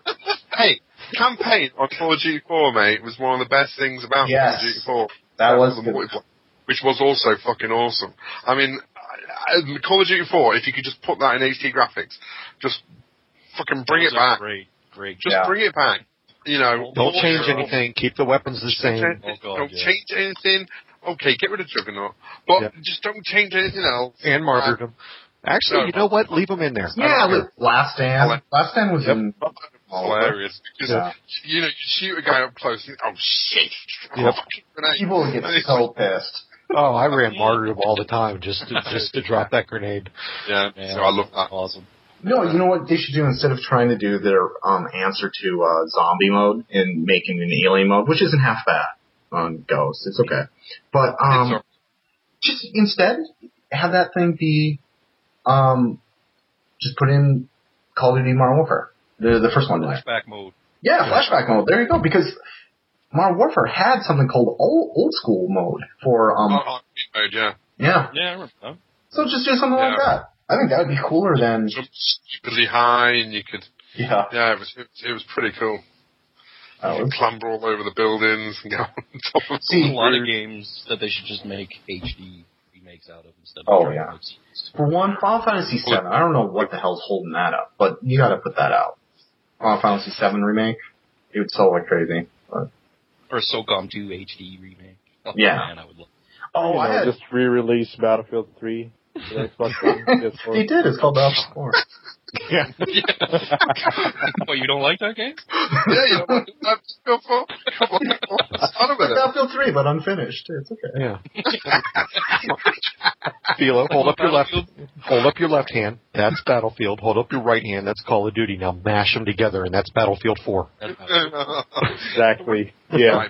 hey, campaign on Call of Duty four, mate, was one of the best things about yes. Call of Duty four. That, that was the good. multiplayer, which was also fucking awesome. I mean, I, I, Call of Duty four, if you could just put that in H D graphics, just fucking bring it back. Great, great. Just yeah. bring it back. You know, don't change anything. Keep the weapons the same. Change, oh God, don't yeah. change anything. Okay, get rid of Juggernaut, but yep. just don't change anything else. And martyrdom. Actually, no, you know what? Leave them in there. Yeah, look, Last Stand. Last Stand was yep. in hilarious because yeah. you know you shoot a guy up close. And, oh shit! Yep. Oh, people would get so pissed. Oh, I ran martyrdom all the time just to, just to drop that grenade. Yeah, Man, so I love that. Awesome. No, you know what they should do instead of trying to do their um, answer to uh, zombie mode and making an alien mode, which isn't half bad on Ghost. It's okay, but um, It's just instead have that thing be um, just put in Call of Duty Modern Warfare, the the first one. Flashback mode. Yeah, flashback mode. There you go. Because Modern Warfare had something called old, old school mode for um. Oh, mode, yeah. Yeah. Yeah, I remember that. So just do something Yeah. like that. I think that would be cooler than. Jump stupidly high, and you could. Yeah. Yeah, it was it, it was pretty cool. That You was, could clamber all over the buildings and go on top of See, There's a lot of games that they should just make H D remakes out of instead of Oh, trying to yeah. make sequels. for one, Final Fantasy seven. I don't know what the hell's holding that up, but you got to put that out. Final Fantasy seven remake. It would sell like crazy. But Or a SOCOM two H D remake. Oh, Yeah. Man, I would love. oh, you I know, had. just re-release Battlefield three. for the Xbox One, P S four. He did. It's called Battlefield four. Yeah. What, you don't like that game? Yeah, you know what? That's go for. Come on, what's fun about it? Battlefield three, but unfinished. It's okay. Yeah. Philo, hold up your left, hold up your left hand. That's Battlefield. Hold up your right hand. That's Call of Duty. Now mash them together, and that's Battlefield four. That's how- Exactly. Yeah.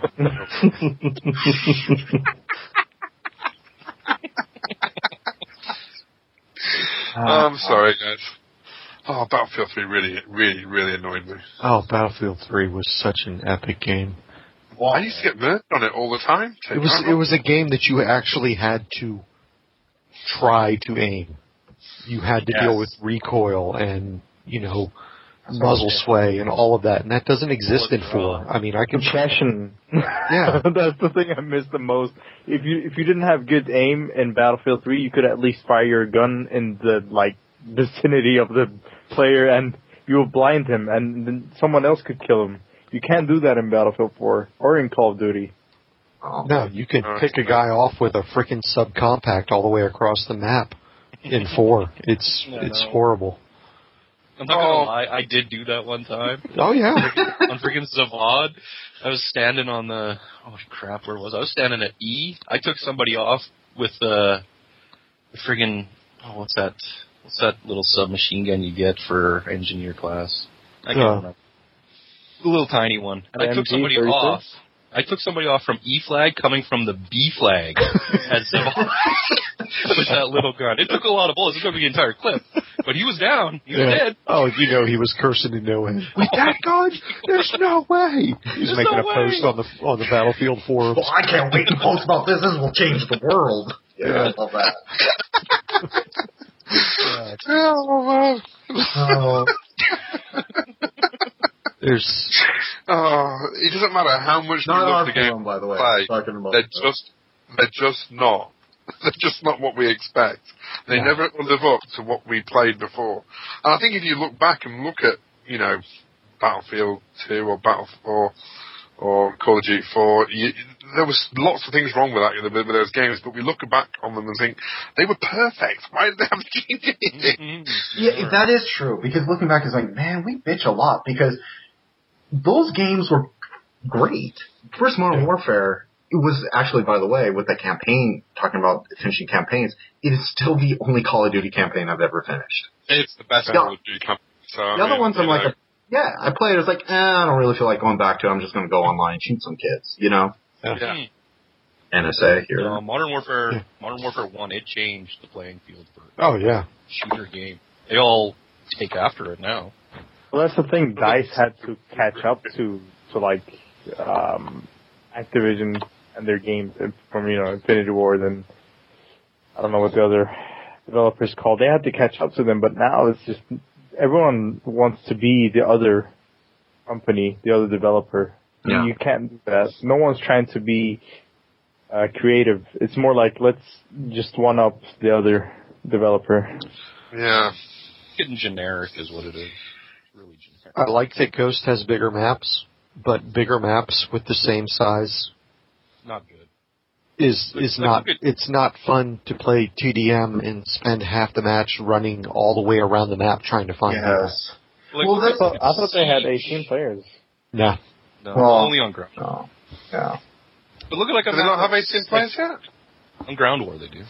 I'm sorry, guys. Oh, Battlefield three really, really, really annoyed me. Oh, Battlefield three was such an epic game. I used to get murdered on it all the time. It was it was a game that you actually had to try to aim. You had to Yes. deal with recoil and, you know, muzzle sway and all of that, and that doesn't exist in four. I mean, I can... Compassion. Yeah. That's the thing I miss the most. If you if you didn't have good aim in Battlefield three, you could at least fire your gun in the, like, vicinity of the player, and you would blind him, and then someone else could kill him. You can't do that in Battlefield four, or in Call of Duty. No, you can pick a guy off with a frickin' subcompact all the way across the map in four. It's No, it's no. horrible. I'm not gonna lie, I did do that one time. Oh, yeah. On freaking Zavad, I was standing on the, oh crap, where was I? I was standing at E. I took somebody off with the, the friggin', oh, what's that, what's that little submachine gun you get for engineer class? I can't Uh. remember. The little tiny one. And I M took G somebody thirty-six? off. I took somebody off from E flag coming from the B flag at Zavad with that little gun. It took a lot of bullets. It took the entire clip. But he was down. He was Yeah. dead. Oh, you know, he was cursing in no end. With that gun, there's no way. He was There's making no a post way. on the on the Battlefield forums. Well, I can't wait to post about this. This will change the world. Yeah, I love that. Oh, Oh, There's oh, it doesn't matter how much we not love our the game. forum, by the way. play. Talking about They're that. just, they're just not. They're just not what we expect. They No. never live up to what we played before. And I think if you look back and look at, you know, Battlefield two or Battle or or Call of Duty four, you, there was lots of things wrong with that with those games. But we look back on them and think they were perfect. Why did they have to change anything? Yeah, that is true. Because looking back, it's like, man, we bitch a lot because those games were great. First Modern Warfare, it was actually, by the way, with the campaign, talking about finishing campaigns, it is still the only Call of Duty campaign I've ever finished. It's the best Yeah. Call of Duty campaign. So, The I other mean, ones you I'm like, know, yeah, I played it, it's like, eh, I don't really feel like going back to it. I'm just going to go online and shoot some kids, you know? yeah. N S A here. Uh, Modern Warfare, Modern Warfare One, it changed the playing field for oh yeah. shooter game. They all take after it now. Well, that's the thing. DICE had to catch up to to like um, Activision and their games from you know Infinity Ward and I don't know what the other developers called. They had to catch up to them, but now it's just everyone wants to be the other company, the other developer. Yeah. You can't do that. No one's trying to be uh, creative. It's more like let's just one up the other developer. Yeah. Getting generic is what it is. Really generic. I like that Ghost has bigger maps, but bigger maps with the same size Not good. is is Like, not. look at- It's not fun to play T D M and spend half the match running all the way around the map trying to find people. Yes. Like, Well, look that's- at I thought they had Siege. eighteen players. Nah. No, Well- only on ground. Oh, yeah. But look at like a Do they map not have that's- eighteen players yet? On ground war they do.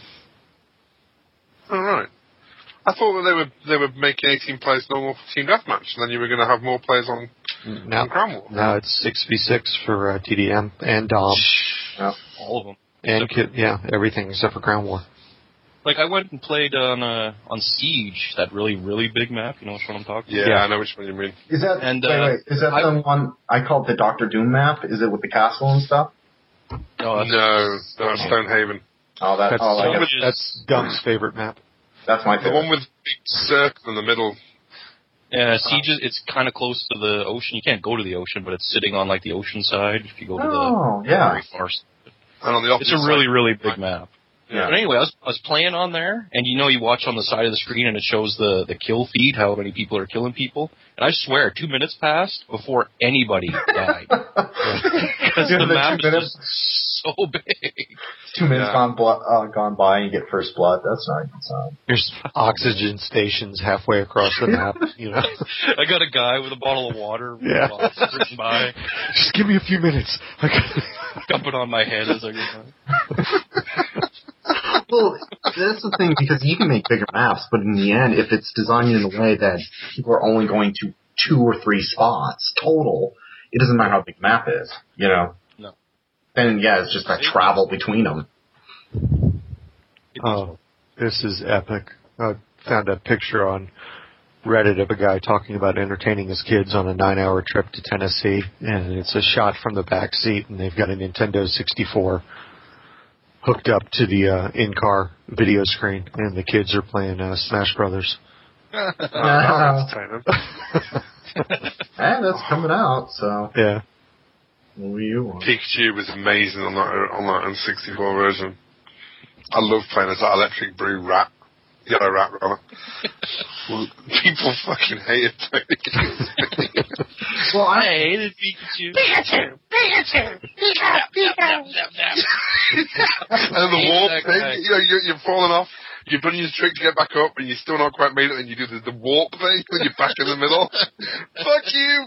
All right. I thought that they were they were making eighteen players normal for team deathmatch, and then you were going to have more players on, Now, on Ground War. now it's six v six for uh, T D M and Dom Yeah. All of them. and Kit. Yeah, everything except for Ground War. Like I went and played on uh, on Siege, that really really big map. You know which one I'm talking Yeah, about? I know which one you mean. Is that, And, wait, uh, wait, is that I- the one I called the Doctor Doom map? Is it with the castle and stuff? No, that's, No, that's Stonehaven. Oh, that, That's, oh, I one guess with- that's Dunk's favorite map. that's my The favorite. one with the big circle in the middle. Yeah, Siege is it's kind of close to the ocean. You can't go to the ocean, but it's sitting on like the ocean side. If you go to Oh, the yeah. very far side. And on the It's opposite a really side. really big map. Yeah. But anyway, I was, I was playing on there, and you know you watch on the side of the screen, and it shows the, the kill feed, how many people are killing people. And I swear, two minutes passed before anybody died. Because Yeah, the the map two is minutes- just so big. Two minutes Yeah. gone, blo- uh, gone by and you get first blood. That's not a good sign. There's oxygen stations halfway across the map. You know, I got a guy with a bottle of water Yeah. written by, just give me a few minutes. I got- dumping on my head as I go by. Well, that's the thing, because you can make bigger maps, but in the end, if it's designed in a way that people are only going to two or three spots total, it doesn't matter how big the map is, you know? No. And yeah, it's just that travel between them. Oh, this is epic. I found a picture on Reddit of a guy talking about entertaining his kids on a nine-hour trip to Tennessee, and it's a shot from the back seat, and they've got a Nintendo sixty-four hooked up to the uh, in-car video screen, and the kids are playing uh, Smash Brothers. Uh, And that's coming out, so. Yeah. What do you want? Pikachu was amazing on that on that N sixty-four version. I love playing as that electric blue rat. Yellow rat, rather. People fucking hated Pikachu. Well, I hated Pikachu. Pikachu! Pikachu! Pika! Pika! And the warp thing, you know, you're, you're falling off, you've done your trick to get back up, and you're still not quite made it, and you do the, the warp thing, and you're back in the middle. Fuck you,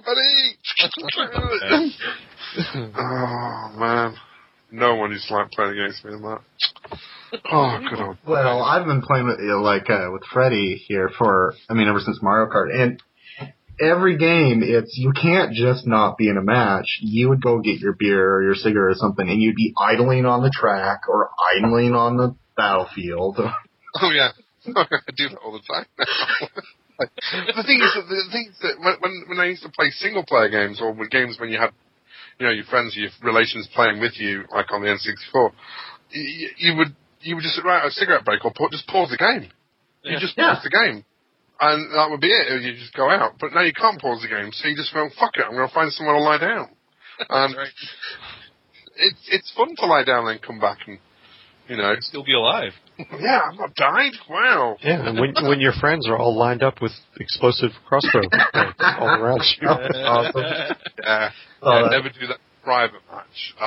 buddy! Oh, man. No one used to like playing against me in that. Oh, good old. Well, I've been playing with, you know, like, uh, with Freddy here for, I mean, ever since Mario Kart, and every game, it's, you can't just not be in a match. You would go get your beer or your cigarette or something, and you'd be idling on the track or idling on the battlefield. Oh, yeah. I do that all the time now. The thing is, that, the thing is that when, when I used to play single-player games, or with games when you had, you know, your friends, your relations playing with you, like on the N sixty-four, you, you would you would just sit right at a cigarette break or put, just pause the game. You Yeah. just Yeah. pause the game. And that would be it. You just go out. But now you can't pause the game, so you just go, fuck it, I'm going to find somewhere to lie down. And Right. it's it's fun to lie down and come back and, you know. Still be alive. Yeah, I've not died. Wow. Yeah, and when when your friends are all lined up with explosive crossbow bolts all around you. Awesome. Yeah. Oh, yeah that- never do that private match.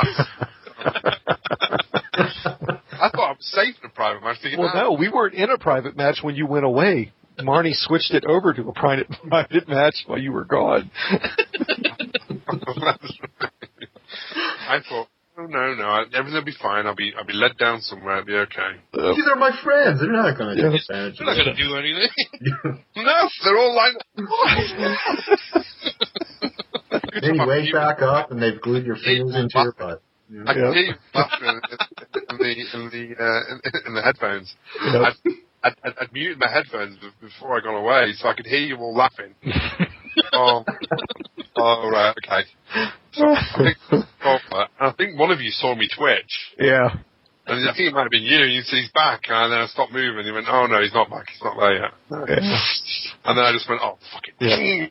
I thought I was safe in a private match. Thinking, Well, no, we weren't in a private match when you went away. Marnie switched it over to a private private match while you were gone. I thought, oh no, no, I- everything will be fine. I'll be, I'll be led down somewhere. I'll be okay. These are my friends. They're not going to Yeah. take advantage They're of not going it. to do anything. No, they're all lined up. Then you wake back up and they've glued your fingers into your butt. I can Yeah. hear you laughing in, in the in the uh, in, in the headphones. Yep. I'd, I'd, I'd, I'd muted my headphones be- before I got away, so I could hear you all laughing. oh, oh, right, okay. So I think, oh, I think one of you saw me twitch, Yeah. and I think it might have been you. You said he's back, and then I stopped moving. You went, oh no, he's not back. He's not there yet. Yeah. And then I just went, oh fuck it.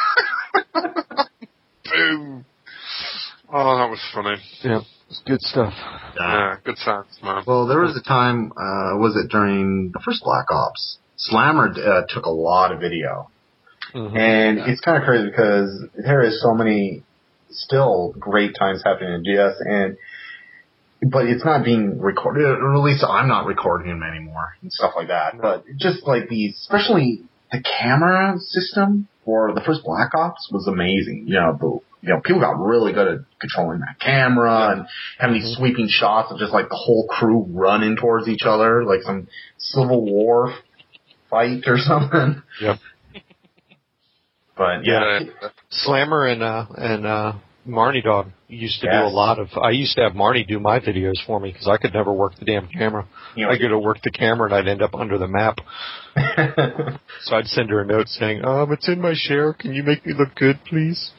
Boom. Oh, that was funny. Yeah. It's good stuff. Yeah, good sounds, man. Well, there was a time, uh, was it during the first Black Ops? Slammer uh, took a lot of video. Mm-hmm. And it's kind of crazy because there is so many still great times happening in G S, and but it's not being recorded, or at least I'm not recording them anymore and stuff like that. But just like these, especially the camera system for the first Black Ops was amazing. You know, the, you know, people got really good at controlling that camera and having these sweeping shots of just like the whole crew running towards each other, like some Civil War fight or something. Yep. But yeah, Yeah. Slammer and uh and uh Marnie Dog used to do Yes. a lot of. I used to have Marnie do my videos for me because I could never work the damn camera. you know, I could have worked the camera and I'd end up under the map. So I'd send her a note saying, "Um, it's in my share. Can you make me look good, please?"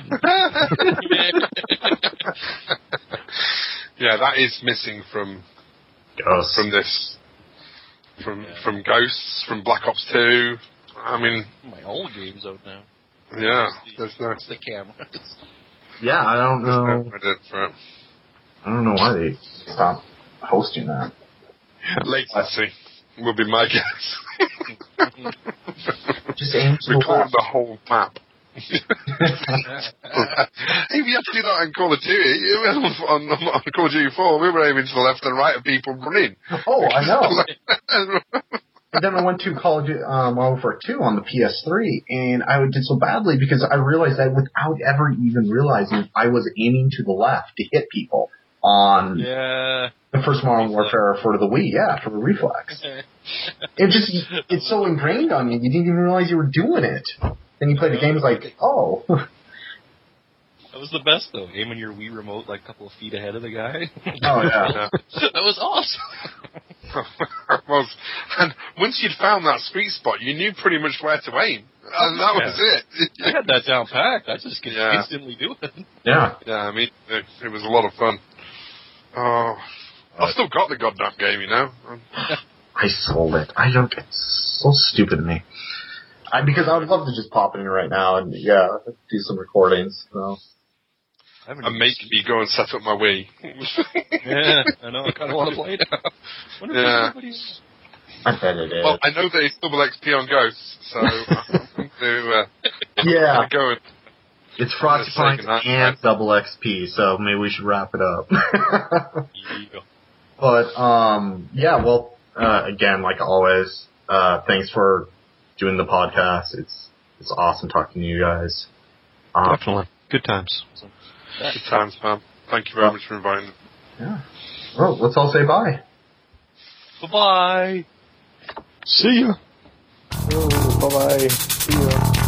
Yeah, that is missing from Ghosts. from this, from Yeah. from Ghosts, from Black Ops two. I mean, My old game's out now. yeah, It's the- there's no, It's the camera. Yeah, I don't there's no know. credit for it. I don't know why they stopped hosting that. Latency will be my guess. Just aim to the Record left. the whole map. Hey, we have to do that on Call of Duty. On, on, on Call of Duty four, we were aiming to the left and right of people running. Oh, I know. And then I went to Call of Duty um, Modern Warfare two on the P S three, and I did so badly because I realized that without ever even realizing I was aiming to the left to hit people on Yeah. the first Modern Warfare for the Wii, yeah, for the reflex. It just, it's so ingrained on you, you didn't even realize you were doing it. Then you play the game, it's like, oh. That was the best, though. Aiming your Wii remote like a couple of feet ahead of the guy. Oh, yeah. That was awesome. Well, and once you'd found that sweet spot, you knew pretty much where to aim. And that was it. I had that down packed. I just could Yeah. instantly do it. Yeah. Yeah, I mean, it, it was a lot of fun. Oh, I've still got the goddamn game, you know. I sold it. I don't, it's so stupid to me. I, because I would love to just pop in right now and, yeah, do some recordings, so. And make me go and set up my Wii. Yeah, I know. I kind of want to play now. Wonder if Yeah. everybody- I bet it is. Well, I know that it's double X P on Ghosts, so I'm going to, uh, Yeah. I'm gonna go and It's Frosty Just like Pints an- and double X P, so maybe we should wrap it up. Yeah. But, um, yeah, well, uh, again, like always, uh, thanks for doing the podcast. It's, it's awesome talking to you guys. Um, Definitely. Good times. good times, man. Thank you very much for inviting me. Yeah. Well, let's all say bye. Bye-bye. See ya. Bye bye. See ya.